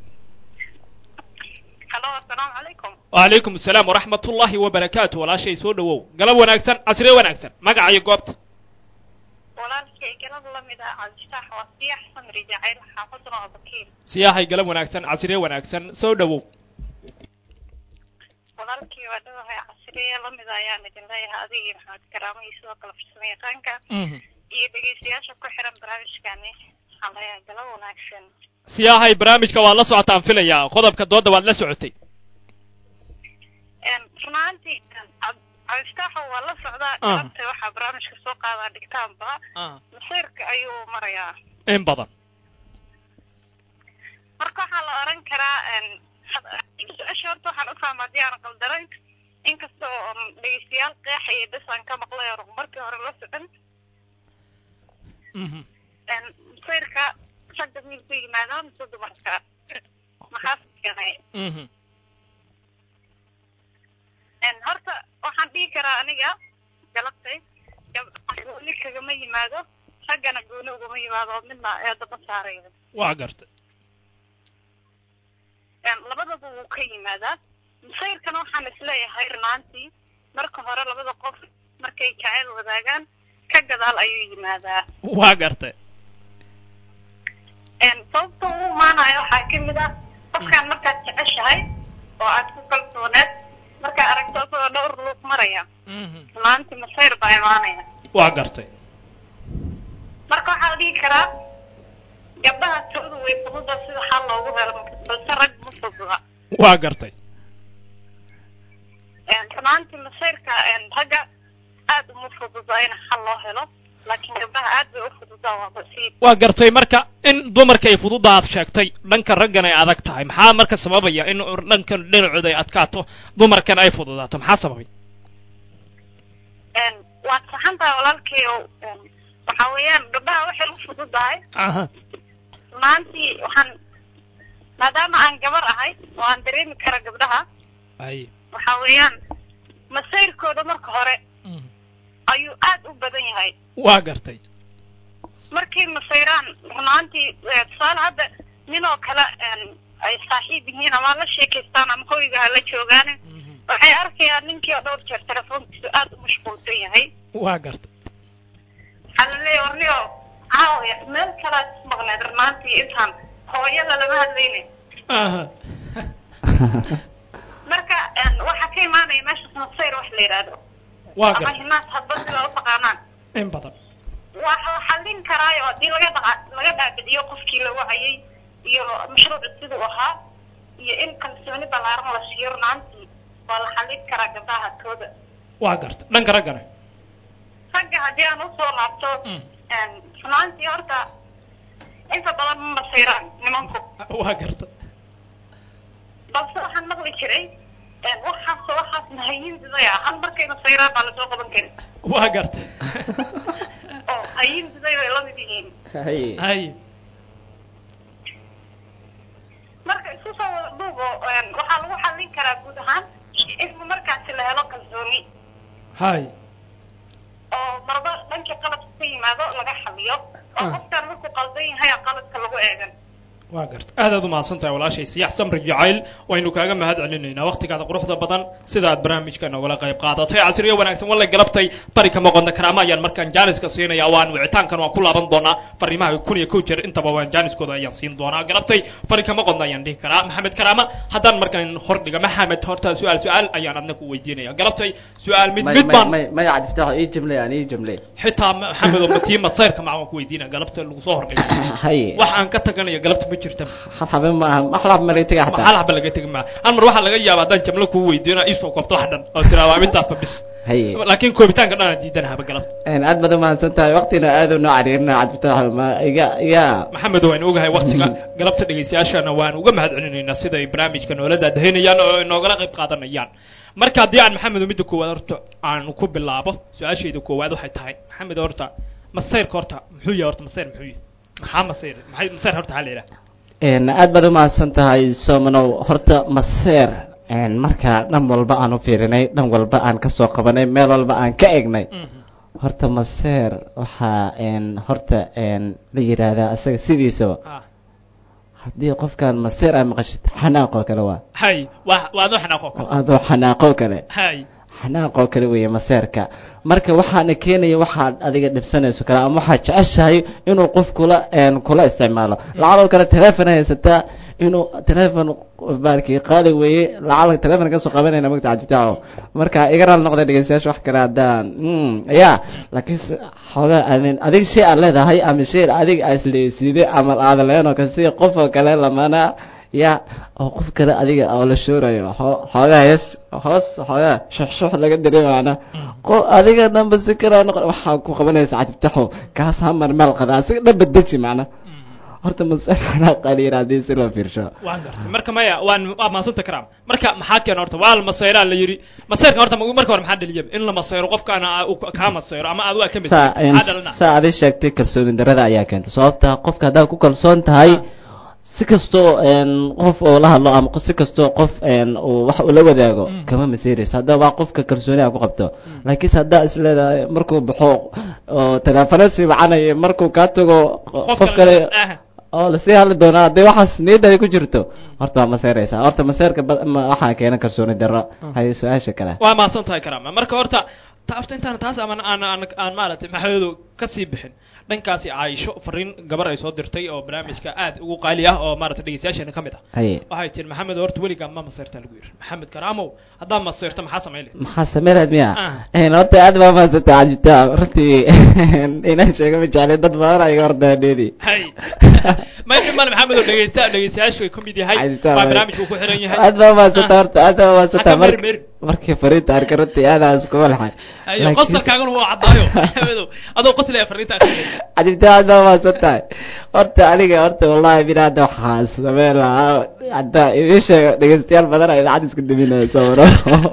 Speaker 3: halo asalaamu calaykum.
Speaker 2: وعليكم السلام ورحمة الله وبركاته. ولا شيء سود وو قلب وناكسن عسري وناكسن ما قاعد يقبط
Speaker 3: walaalkay galab la mid ah cabdifitaax waa siyax samri jacayl xaafadna waa bakiil
Speaker 2: سياحي قلب وناكسن عسري وناكسن سود وو
Speaker 3: walaalkii waa dhawahay casriye la mid ayaan idin leeyahay adigii maxamed karaamo iyo sidoo kale farsamayaqaanka iyo dhegeystayaasha ku xiran barnaamijkani waxaan leeyahay galab wanaagsan.
Speaker 2: سياحي برامجك والله سعتان في ليا خذب كدود والله سعتي
Speaker 3: runaantii cabdifitaax waa la socdaa galabta waxaa barnaamijka soo qaadaa dhigtaanba masiirka ayuu marayaa
Speaker 2: in badan
Speaker 3: marka waxaa la oran karaa su-aasha horta waxaan u fahmaa haddii aan qaldanayn inkasta oo dhegeystayaal qeexa iyo dhasaan ka maqlay oo markii hore la socon masiirka ragga miilku yimaadaan mise dumarka maxaa keenay horta waxaan dhihi karaa aniga galabtay gooni kagama yimaado raggana gooni ugama yimaado midna eedaba saaraya
Speaker 2: waa gartay
Speaker 3: labadaba wuu ka yimaadaa masayrkana waxaan isleeyahay runaantii marka hore labada qof markay jacayl wadaagaan ka gadaal ayuu yimaadaa
Speaker 2: waa gartay
Speaker 3: sababta uu imaanayo waxaa kamid ah qofkaan markaad jeceshahay oo aad ku kalsooneed markaa aragto asagoo dhowr luuq maraya runaantii masayr baa imaanaya
Speaker 2: waa gartay
Speaker 3: marka waxaa la dhihi karaa gabdhaha toodu way fududa sida xal loogu helo balse rag ma fududa
Speaker 2: waa gartay
Speaker 3: runaantii masayrka ragga aad uma fududa in xal loo helo laakiin gabdhaha aad bay u fududaa waa basiid
Speaker 2: waa gartay marka in dumarka ay fududa aad sheegtay dhanka raggan ay adag tahay maxaa marka sababaya in dhankan dhinacooda ay adkaato dumarkan ay fududaato maxaa sababay
Speaker 3: waad saxan tahay walaalkay oo waxa weeyaan gabdhaha waxay u fududahay runaantii waxaan maadaama aan gabar ahay oo aan dareemi kara gabdhaha waxa weeyaan masayrkooda marka hore ayuu aad u badan yahay
Speaker 2: waa gartay
Speaker 3: markay masayraan runaantii tusaale hadda nin oo kale ay saaxiib yihiin ama la sheekaystaan ama hoyga ha la joogaane waxay arkayaan ninkii oo dhowr jeer telefoonkiisu aad u mashquulsan yahay
Speaker 2: waa gartay
Speaker 3: waxaa la leeyahay warniyo caawiya meel kalaad ismaqneed runaantii intaan hooyada lama hadlayne marka waxaa ka imaanaya meeshaas masayr wax la yidhaahdo ama himaas hadba sida u taqaanaan
Speaker 2: in badan
Speaker 3: waxa la xallin karaayo haddii laga dhaadhiciyo qofkii la wacayay iyo mashruuca siduu ahaa iyo in kalsooni ballaaran la siiyo runaantii waa la xallin karaa gabdhaha tooda
Speaker 2: waa gartay dhanka raggana
Speaker 3: ragga haddii aan usoo laabto runaantii horta inta badan ma masayraan nimanku
Speaker 2: waa gartay
Speaker 3: balse waxaan maqli jiray waxaas mahayindidaya hal markay masayraan baa lasoo qaban karin
Speaker 2: waa gartay
Speaker 3: oo hayindiday bay lamid yihiin
Speaker 2: hay
Speaker 3: marka isku soo wada dhuubo waxaa lagu xallin karaa guud ahaan in markaasi la helo kalsooni
Speaker 2: hay
Speaker 3: oo marba dhankii qaladka ka yimaado laga xaliyo oo qofkaan markuu qaldan yahay qaladka lagu eegan
Speaker 2: waa gartay aadaad u mahadsantahay walaashay siyax samri jacayl waynu kaaga mahad celinaynaa waqtigaada quruxda badan sida aad barnaamijka nogala qayb qaadatay casriyo wanaagsan wallay galabtay bari kama qodna karaama ayaan markaan jaaniska siinaya waan wicitaankan waan ku laaban doonaa fariimaha 1000 jeer intaba waan jaaniskooda ayaan siin doonaa galabtay bari kama qodna ayaan dhihi karaa maxamed karaama haddaan markaan hordhiga maxamed horta su'aal ayaan adna ku weydiinaya galabtay su'aal mid baan
Speaker 1: ma yaad iftaax ii jumle aan ii jumle
Speaker 2: xitaa maxamed oo matiima sayrka macaan ku weydiinaya galabta lagu soo hordhigay wax aan ka taganayo galabta jirta
Speaker 1: xalxabe ma xalxab ma laga tagay hataa
Speaker 2: xalxab laga tagay ma aan mar waxa laga yaabaa haddaan jamlo ku weydiino isoo koobto wax dhan oo tiraa waa intaasba bis laakiin koobitaanka dhan diidanaha galab
Speaker 1: aad badan ma santahay waqtina aad u naariirna cad fataax ma iga
Speaker 2: maxamed waan ogahay waqtiga galabta dhageystayaashana waan uga mahad celinaynaa sida ay barnaamijka noolada dahaynayaan oo inooga qayb qaadanayaan marka haddii aan maxamed midda koowaad horta aan ku bilaabo su-aashayda koowaad waxay tahay maxamed horta masayrka horta muxuu yahay horta masayr muxuu yahay maxaa maseer maxay maseer horta xal ila
Speaker 1: aad baad u mahadsan tahay somanow horta maseer marka dhan walba aan u fiirinay dhan walba aan ka soo qabanay meel walba aan ka egnay horta maseer waxaa horta la yidhaahdaa asaga sidiisaba haddii qofkan maseer ay maqashid xanaaqoo kale waa
Speaker 2: hay waa adoo xanaaqoo kale
Speaker 1: adoo xanaaqoo kale
Speaker 2: hay
Speaker 1: xanaaqoo kale weeye maseerka marka waxaana keenaya waxaad adiga dhibsanayso kale ama waxaad jeceshahay inuu qof kula isticmaalo lacaloo kale teleefon haysataa inuu teleefon baalkii qaali weeye lacala teleefon ka soo qabanayna magta caditaaco marka igaraal noqda dhegeystayaasha wax kale haddaan ya laakiin xoogaa adig shay aad leedahay ama shay adig aa isleesiiday ama aada leenoo kasi qof oo kale lamana ya oo qof kale adiga oo la shoorayo xoogaa hoos xoogaa shuxshuux laga dareemaana adiga dhanba si kalaa noqon waxaa ku qabanaysa cadibtaxo kaas hamar meel qada asiga dhanba deji macna horta maseer xanaaqa la yidhahdii si loo fiirsho
Speaker 2: waan gartay marka maya waa maansanta karaam marka maxaa keena horta waa la maseyraa la yidhi maseerka horta marka hore maxaa dhaliyaba in la maseyro qofkaana kaa maseyro ama aad waa ka mid
Speaker 1: saa adi sheegtay kalsooni darada ayaa keenta sababta qofka haddaad ku kalsoon tahay si kastoo qof oo la hadlo ama si kastoo qof wax uu la wadaago kama maseeraysa hadda waa qofka kalsooni ku qabto laakiinse haddaa isleedahay markuu baxo oo teleefano sii wacanayo markuu kaa tago qof kale oo lasii hadli doonaa hadday waxaas niyaddaada ku jirto horta waa maseeraysaa horta maseerka waxaa keena kalsooni darro hay su-aasha kale
Speaker 2: waa mahadsan tahay karaama marka horta taafta intaan taas aan maaragtay maxamedu ka sii bixin dhankaasi Aisho fariin gabar ay soo dirtay oo barnaamijka aad ugu qaali ah oo maaragtay dhageystayaasheena kamid ah waxay tii maxamed horta weligaa ma maseerta lagu yiri maxamed karaamow haddaa maseerta maxaa sameeyay
Speaker 1: miya horta aad baa maasata ajita runtii inaan sheego ma jeclay dad badan ay hordaadheedi
Speaker 2: ma dhiman maxamed oo dhageystayaashu ka mid yahay waa barnaamijku ku xiran yahay
Speaker 1: aad baa maasata horta aad baa maasata markii fariinta arka runtii aad aan isku walxay
Speaker 2: qosalkaagan waa cadaayo maxamedow adoo qoslaya fariinta
Speaker 1: ajibta aad baa maasata horta aniga horta wallahi binaada waxaa sameen lahaa hadda idiin sheego dhegeystayaal badan ay idaacad iska daminaya sawiro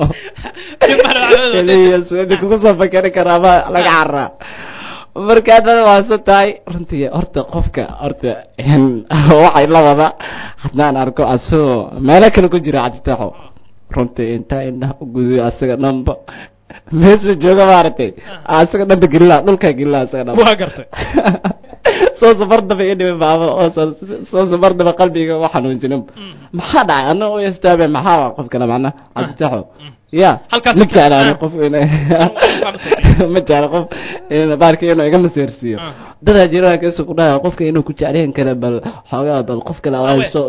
Speaker 1: suadi kugu soo fakeri karaa ma laga caraa marka aad baa maadsan tahay runtii horta qofka horta waxay la wada haddaan arko asagoo meelo kale ku jira cadibtaaxo runtii intaa indhaha u gudiyo asaga dhanba meesha jooga maaragtay asaga dhanba gelilaa dhulkaa gelilaa asaga dhanba
Speaker 2: waa gartay
Speaker 1: soo safar daba ii dhimin baaba oo soo safar daba qalbiga u xanuunjinin maxaa dhacay ana u istaabe maxaa qof kale macna cabditaxo ya ma jeclaani qof ma jecla qof baarka inuu iga maseersiiyo dadaa jiraan kasu ku dhaha qofka inuu ku jeclayn kale bal xoogaa bal qof kale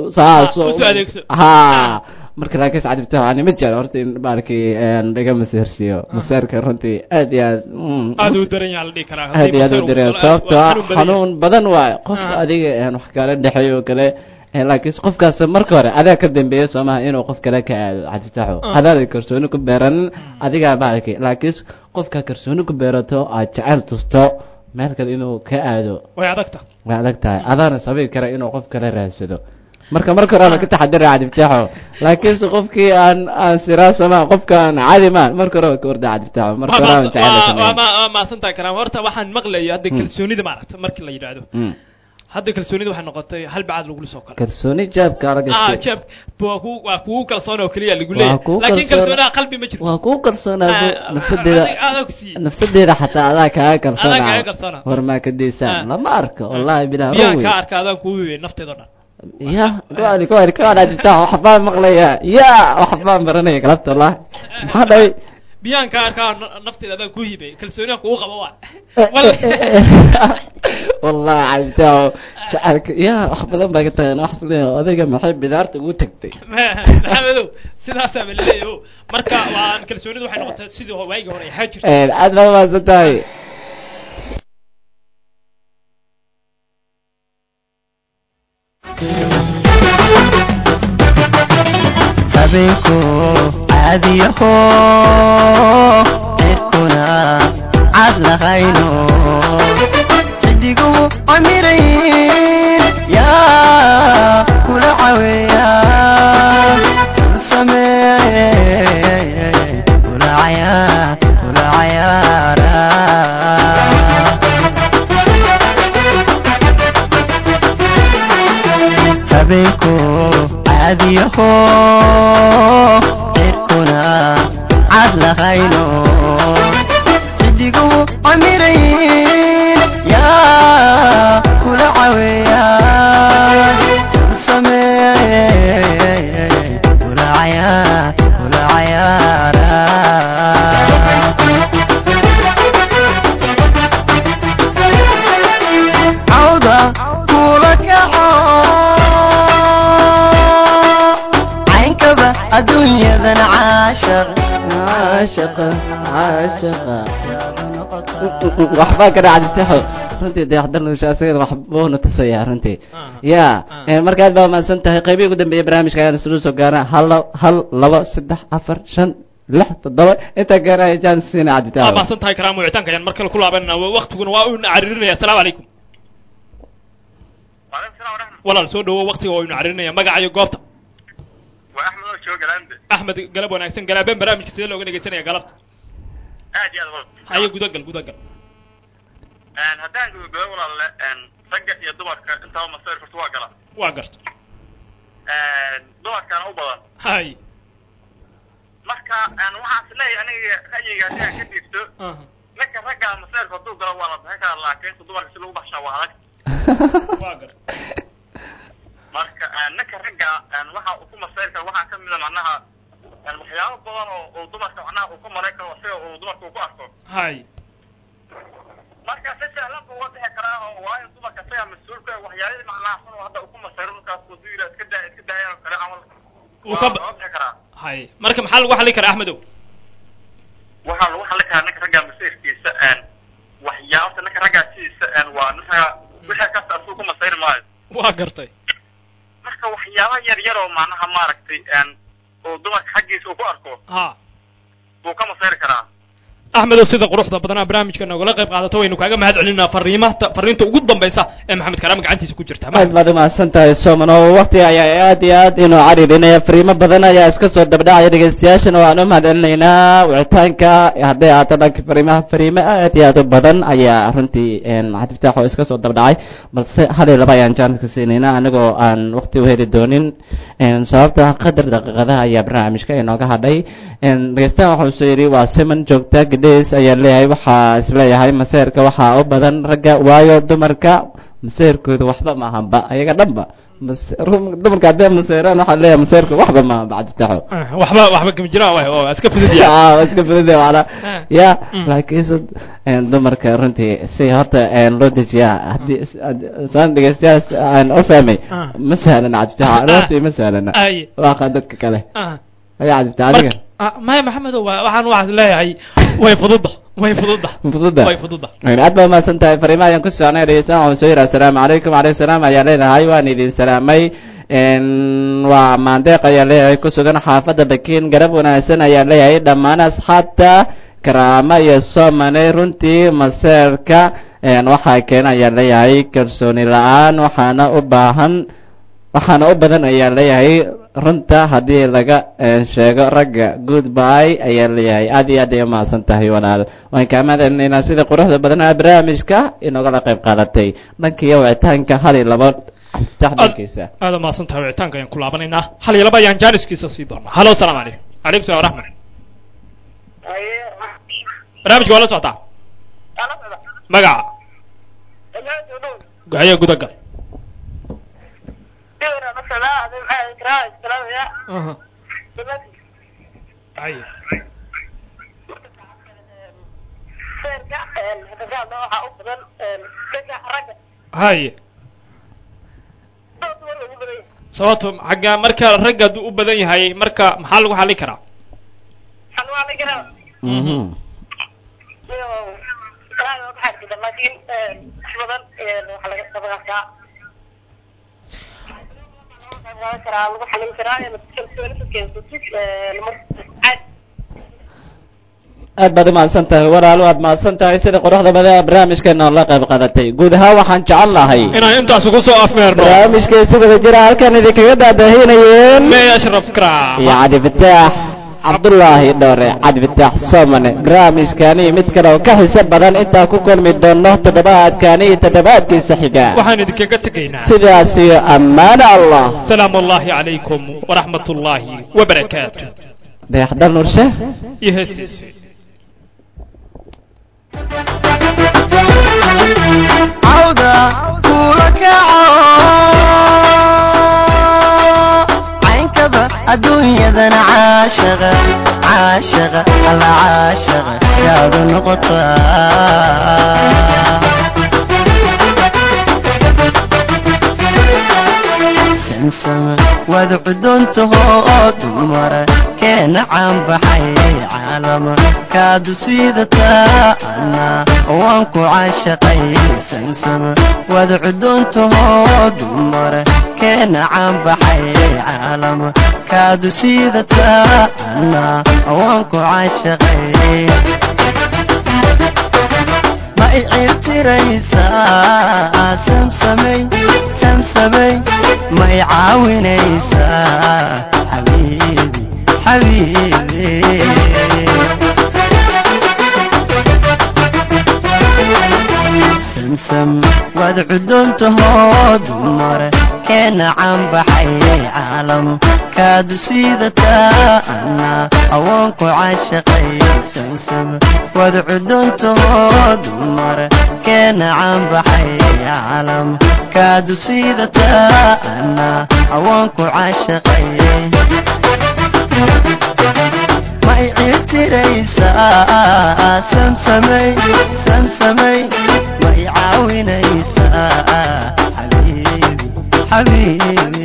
Speaker 1: ha marka laakiin cadibtaha ani ma jecla horta in baarkii laga maseersiiyo maseerka runtii aad iyo
Speaker 2: aad u daran yahay la dhihi karaa
Speaker 1: aad iyo aad u daran sababta xanuun badan waaye qof adiga wax kale dhexeeyo kale laakiin qofkaas marka hore adaa ka dambeeyo soomaha inuu qof kale ka aado cadibtaxo hadaad kalsooni ku beeran adigaa baarkii laakiin qofka kalsooni ku beerato aad jecel tusto meel kale inuu ka aado
Speaker 2: way
Speaker 1: adag tahay adaana sababi kara inuu qof kale raadsado marka hore aan ka taxadar cadibtaxo laakiin qofkii aan siraa soomaa qofkaan caadi maan marka hore ka orda cadibtaxo marka hore aan jecel
Speaker 2: waa ma santaa karaam horta waxaan maqlayo hadda kalsoonida maaragtay markii la yiraahdo hadda kalsoonida waxay noqotay hal baad lagu soo kala
Speaker 1: kalsooni jaabka la gashay
Speaker 2: jaab waa kugu kalsoon oo kaliya lagu leeyahay laakiin kalsoonida qalbi ma jirto
Speaker 1: waa kugu kalsoonaado nafsadeeda xataa adaa kaaga kalsoona war ma ka deysaan lama arko wallahi bilaa
Speaker 2: ruuwi yaa ka arka adaa kugu weey nafteeda dhan
Speaker 1: ya kuwaan ajibtaa waxbaan maqlayaa ya waxbaan baranaya galabta wallahi maxaa dhaway
Speaker 2: biyaan ka arkaa nafteeda adaa ku hibay kalsooniga kugu qaba waa
Speaker 1: wallahi ajibtaa jacaylka ya wax badan baa ka tagan wax leeyahay odayga maxay bidaarta ugu tagtay
Speaker 2: maxamedow sidaas ama leeyahay marka waan kalsoonidu waxay noqotay sidii waayga hore ay haajirtay
Speaker 1: aad baa maadsan tahay
Speaker 6: habeenku caadiyaho cirkuna cad lahayno xidigu camirayn yaa kula caweeya samee kula cayaara habeenku caadiyaho cirkuna cad lahayno xidigu camirayn yaa kula caweeya samsamee kula cayaara cawda kula kaco caynkaba adduunyadan caashaqa
Speaker 1: waxbaa ka dhacditaxo runtii dee xdarnushaasigan waxbuuna tusayaa runtii ya marka aad baa mahadsan tahay qaybihii ugu dambeeyay barnaamijka ayaan isugu soo gaarna hal 2 3 4 5 6 7 inta gaaraya jaan siina caditaxo
Speaker 2: waa mahadsan tahay karaamo wicitaanka ayaan mar kale ku laabanaa waqtiguna waa uu cariirinaya assalaamu calaykum walaal soo dhawo waqtiga oo uu cariirinaya magaca iyo goobta
Speaker 4: وأحمد شو قلنا
Speaker 2: axmed galab wanaagsan galaabeen barnaamijka sidee looga dhegeysanaya galabta
Speaker 4: عادي هذا والله
Speaker 2: haye gudagal gudagal
Speaker 4: هدان قبل ولا رجع يا دمرك أنت ما صير في الواقع
Speaker 2: waa garta
Speaker 4: دمرك كان أوبا
Speaker 2: haye
Speaker 4: marka waxaan isleeyahay aniga ra'yiga hadaan ka dhigto marka ragga masayrka haduu galo waa la bixin karaa laakiin dumarka si lagu baxshaa waa adag
Speaker 2: waa garta
Speaker 4: marka ninka ragga waxa uu ku masayrka waxaa ka mid ah macnaha waxyaabo badan oo dumarka macnaha uu ku maray karo si uu dumarka u ku arko
Speaker 2: haye
Speaker 4: marka si sahlan buu wada karaa oo waayo dumarka saga mas'uulka waxyaabo macnaha xun oo hadda uu ku masayro markaas uu diira iska daayaan kale amal
Speaker 2: uu ka
Speaker 4: karaa
Speaker 2: haye marka maxaa lagu xalin karaa axmedow
Speaker 4: waxaa lagu xalin karaa ninka ragga masayrkiisa waxyaabo ninka ragga siisa waa ninka wixii kasta uu ku masayr maayo
Speaker 2: waa gartay
Speaker 4: marka waxyaabo yar yar oo macnaha maaragtay oo dumarka xaggiisa uu ku arko
Speaker 2: ha
Speaker 4: buu ka masayr karaa
Speaker 2: axmedow sida quruxda badanaa barnaamijka nogala qayb qaadato waynu kaaga mahad celinaa fariinta ugu dambaysa ee maxamed karaam gacantiisa ku jirta
Speaker 1: aad baad umahadsan tahay soman oo waqti ayaa aad iyo aad inuu cariirinaya fariimo badan ayaa iska soo dabdhacaya dhegeystayaashana waan u mahad celinaynaa wicitaanka hadday ahaato dhanka fariimo aad iyo aad u badan ayaa runtii maxad iftaax oo iska soo dabdhacay balse hal iyo laba ayaan jaaniska siinaynaa anigoo aan waqti u heli doonin sababta qadar daqiiqadaha ayaa barnaamijka inooga hadhay dhegeystahan waxuu soo yidhi waa siman joogta gidheys ayaa leeyahay waxaa isleeyahay maseerka waxaa u badan ragga waayo dumarka maseerkooda waxba maahanba ayaga dhanba dumarka haddee maseeraan waxaa leeyahay maseerka waxba maahanba cabditaxo
Speaker 2: waxba kama jiraan oo iska fududya
Speaker 1: iska fududya macna ya laakiinse dumarka runtii si horta loo dejiyaa haddii saan dhegeystayaas aan u fahmay ma sahlana cabditaxo runtii ma sahlana waaqa dadka kale ayaa cabditaxo adiga
Speaker 2: maya maxamedow waxaan leeyahay way fududa
Speaker 1: aad baa mahadsan tahay fariimaha ayaan ku soconay dhegeystayaal waxaan soo yidhi assalaamu calaykum calaykum salaam ayaa leenahay waan idin salaamay waa maandeeq ayaa leeyahay ku sugan xaafadda bakiin garab wanaagsan ayaa leeyahay dhammaan asxaabta karaama iyo soomane runtii maseerka waxaa keena ayaa leeyahay kalsooni la-aan waxaana u badan ayaa leeyahay runta haddii laga sheego ragga goodbye ayaa leeyahay aad iyo aad ay umahadsan tahay walaal waan kaa mahad celinaynaa sida quruxda badanaa barnaamijka inogala qayb qaadatay dhankiiyo wicitaanka hal iyo labo dhankiisa
Speaker 2: aad umahadsan tahay wicitaanka ayaan ku laabanaynaa hal iyo laba ayaan jaaniskiisa sii doonaa halo asalaamu calaykum calaykum salam waraxmat barnaamijka waa la socotaa magaca haye gudagal haye sababto xagga marka ragga hadduu u badan yahay marka maxaa lagu xallin karaa
Speaker 1: aad baad umahadsan tahay walaalo aad mahadsan tahay sida quruxda badan barnaamijkeena la qayb qaadatay guud ahaan waxaan jecel lahay
Speaker 2: inaan intaas ugu soo afmeerno
Speaker 1: barnaamijkay si wada jira halkan idinkaga daadahinayeen
Speaker 2: me ashraf karaam
Speaker 1: iyo cadi fataax cabdulaahi dhoore cabdifitaax soomane barnaamijkaani mid kale oo ka xiso badan intaa ku kulmi doono toddobaadkaani iyo toddobaadkiisa xiga
Speaker 2: waxaan idinkaga tegaynaa
Speaker 1: sidaas iyo ammaano allah
Speaker 2: salaamu ullaahi calaykum waraxmat ullaahi wabarakaatu
Speaker 1: dayaxdar nurshe
Speaker 2: iyo heestiisi
Speaker 6: cawda kula kaco caynkaba adduunyadana caashaqa caashaqa alla caashaqa yaadu noqotaa samsama waad cuduntaho dumara keena caanbaxay caalama kaadu siidataa ana waan ku caashaqay samsama waad cuduntaho dumara keena caanbaxay caalama kaadu siidataa ana waan ku caashaqay ma i cirtiraysaa samsamay samsamay ma i caawinaysaa xabiibi xabiibi samsam waad cuduntaho dumara keena caanbaxay caalam kaadu siidataa ana awaan ku caashaqay samsam waad cuduntaho dumara keena caanbaxay caalam kaadu siidataa ana awaan ku caashaqay ma i cirtiraysaa samsamay samsamay ma i caawinaysaa xabiibi xabiibi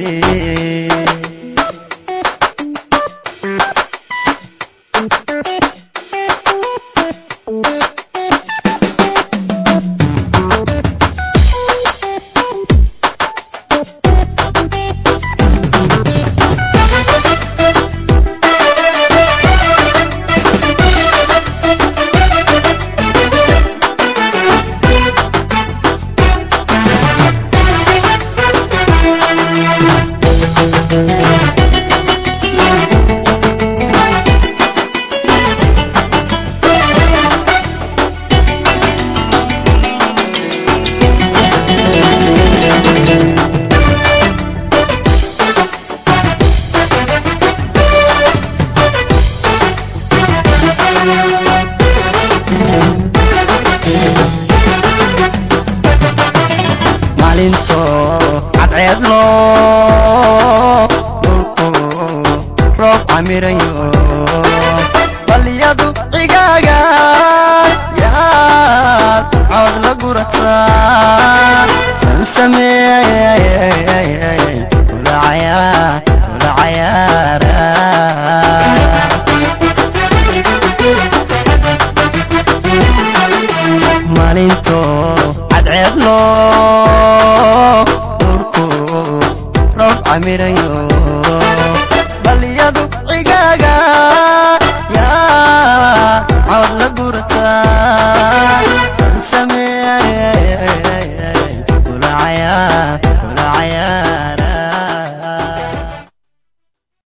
Speaker 6: mirayo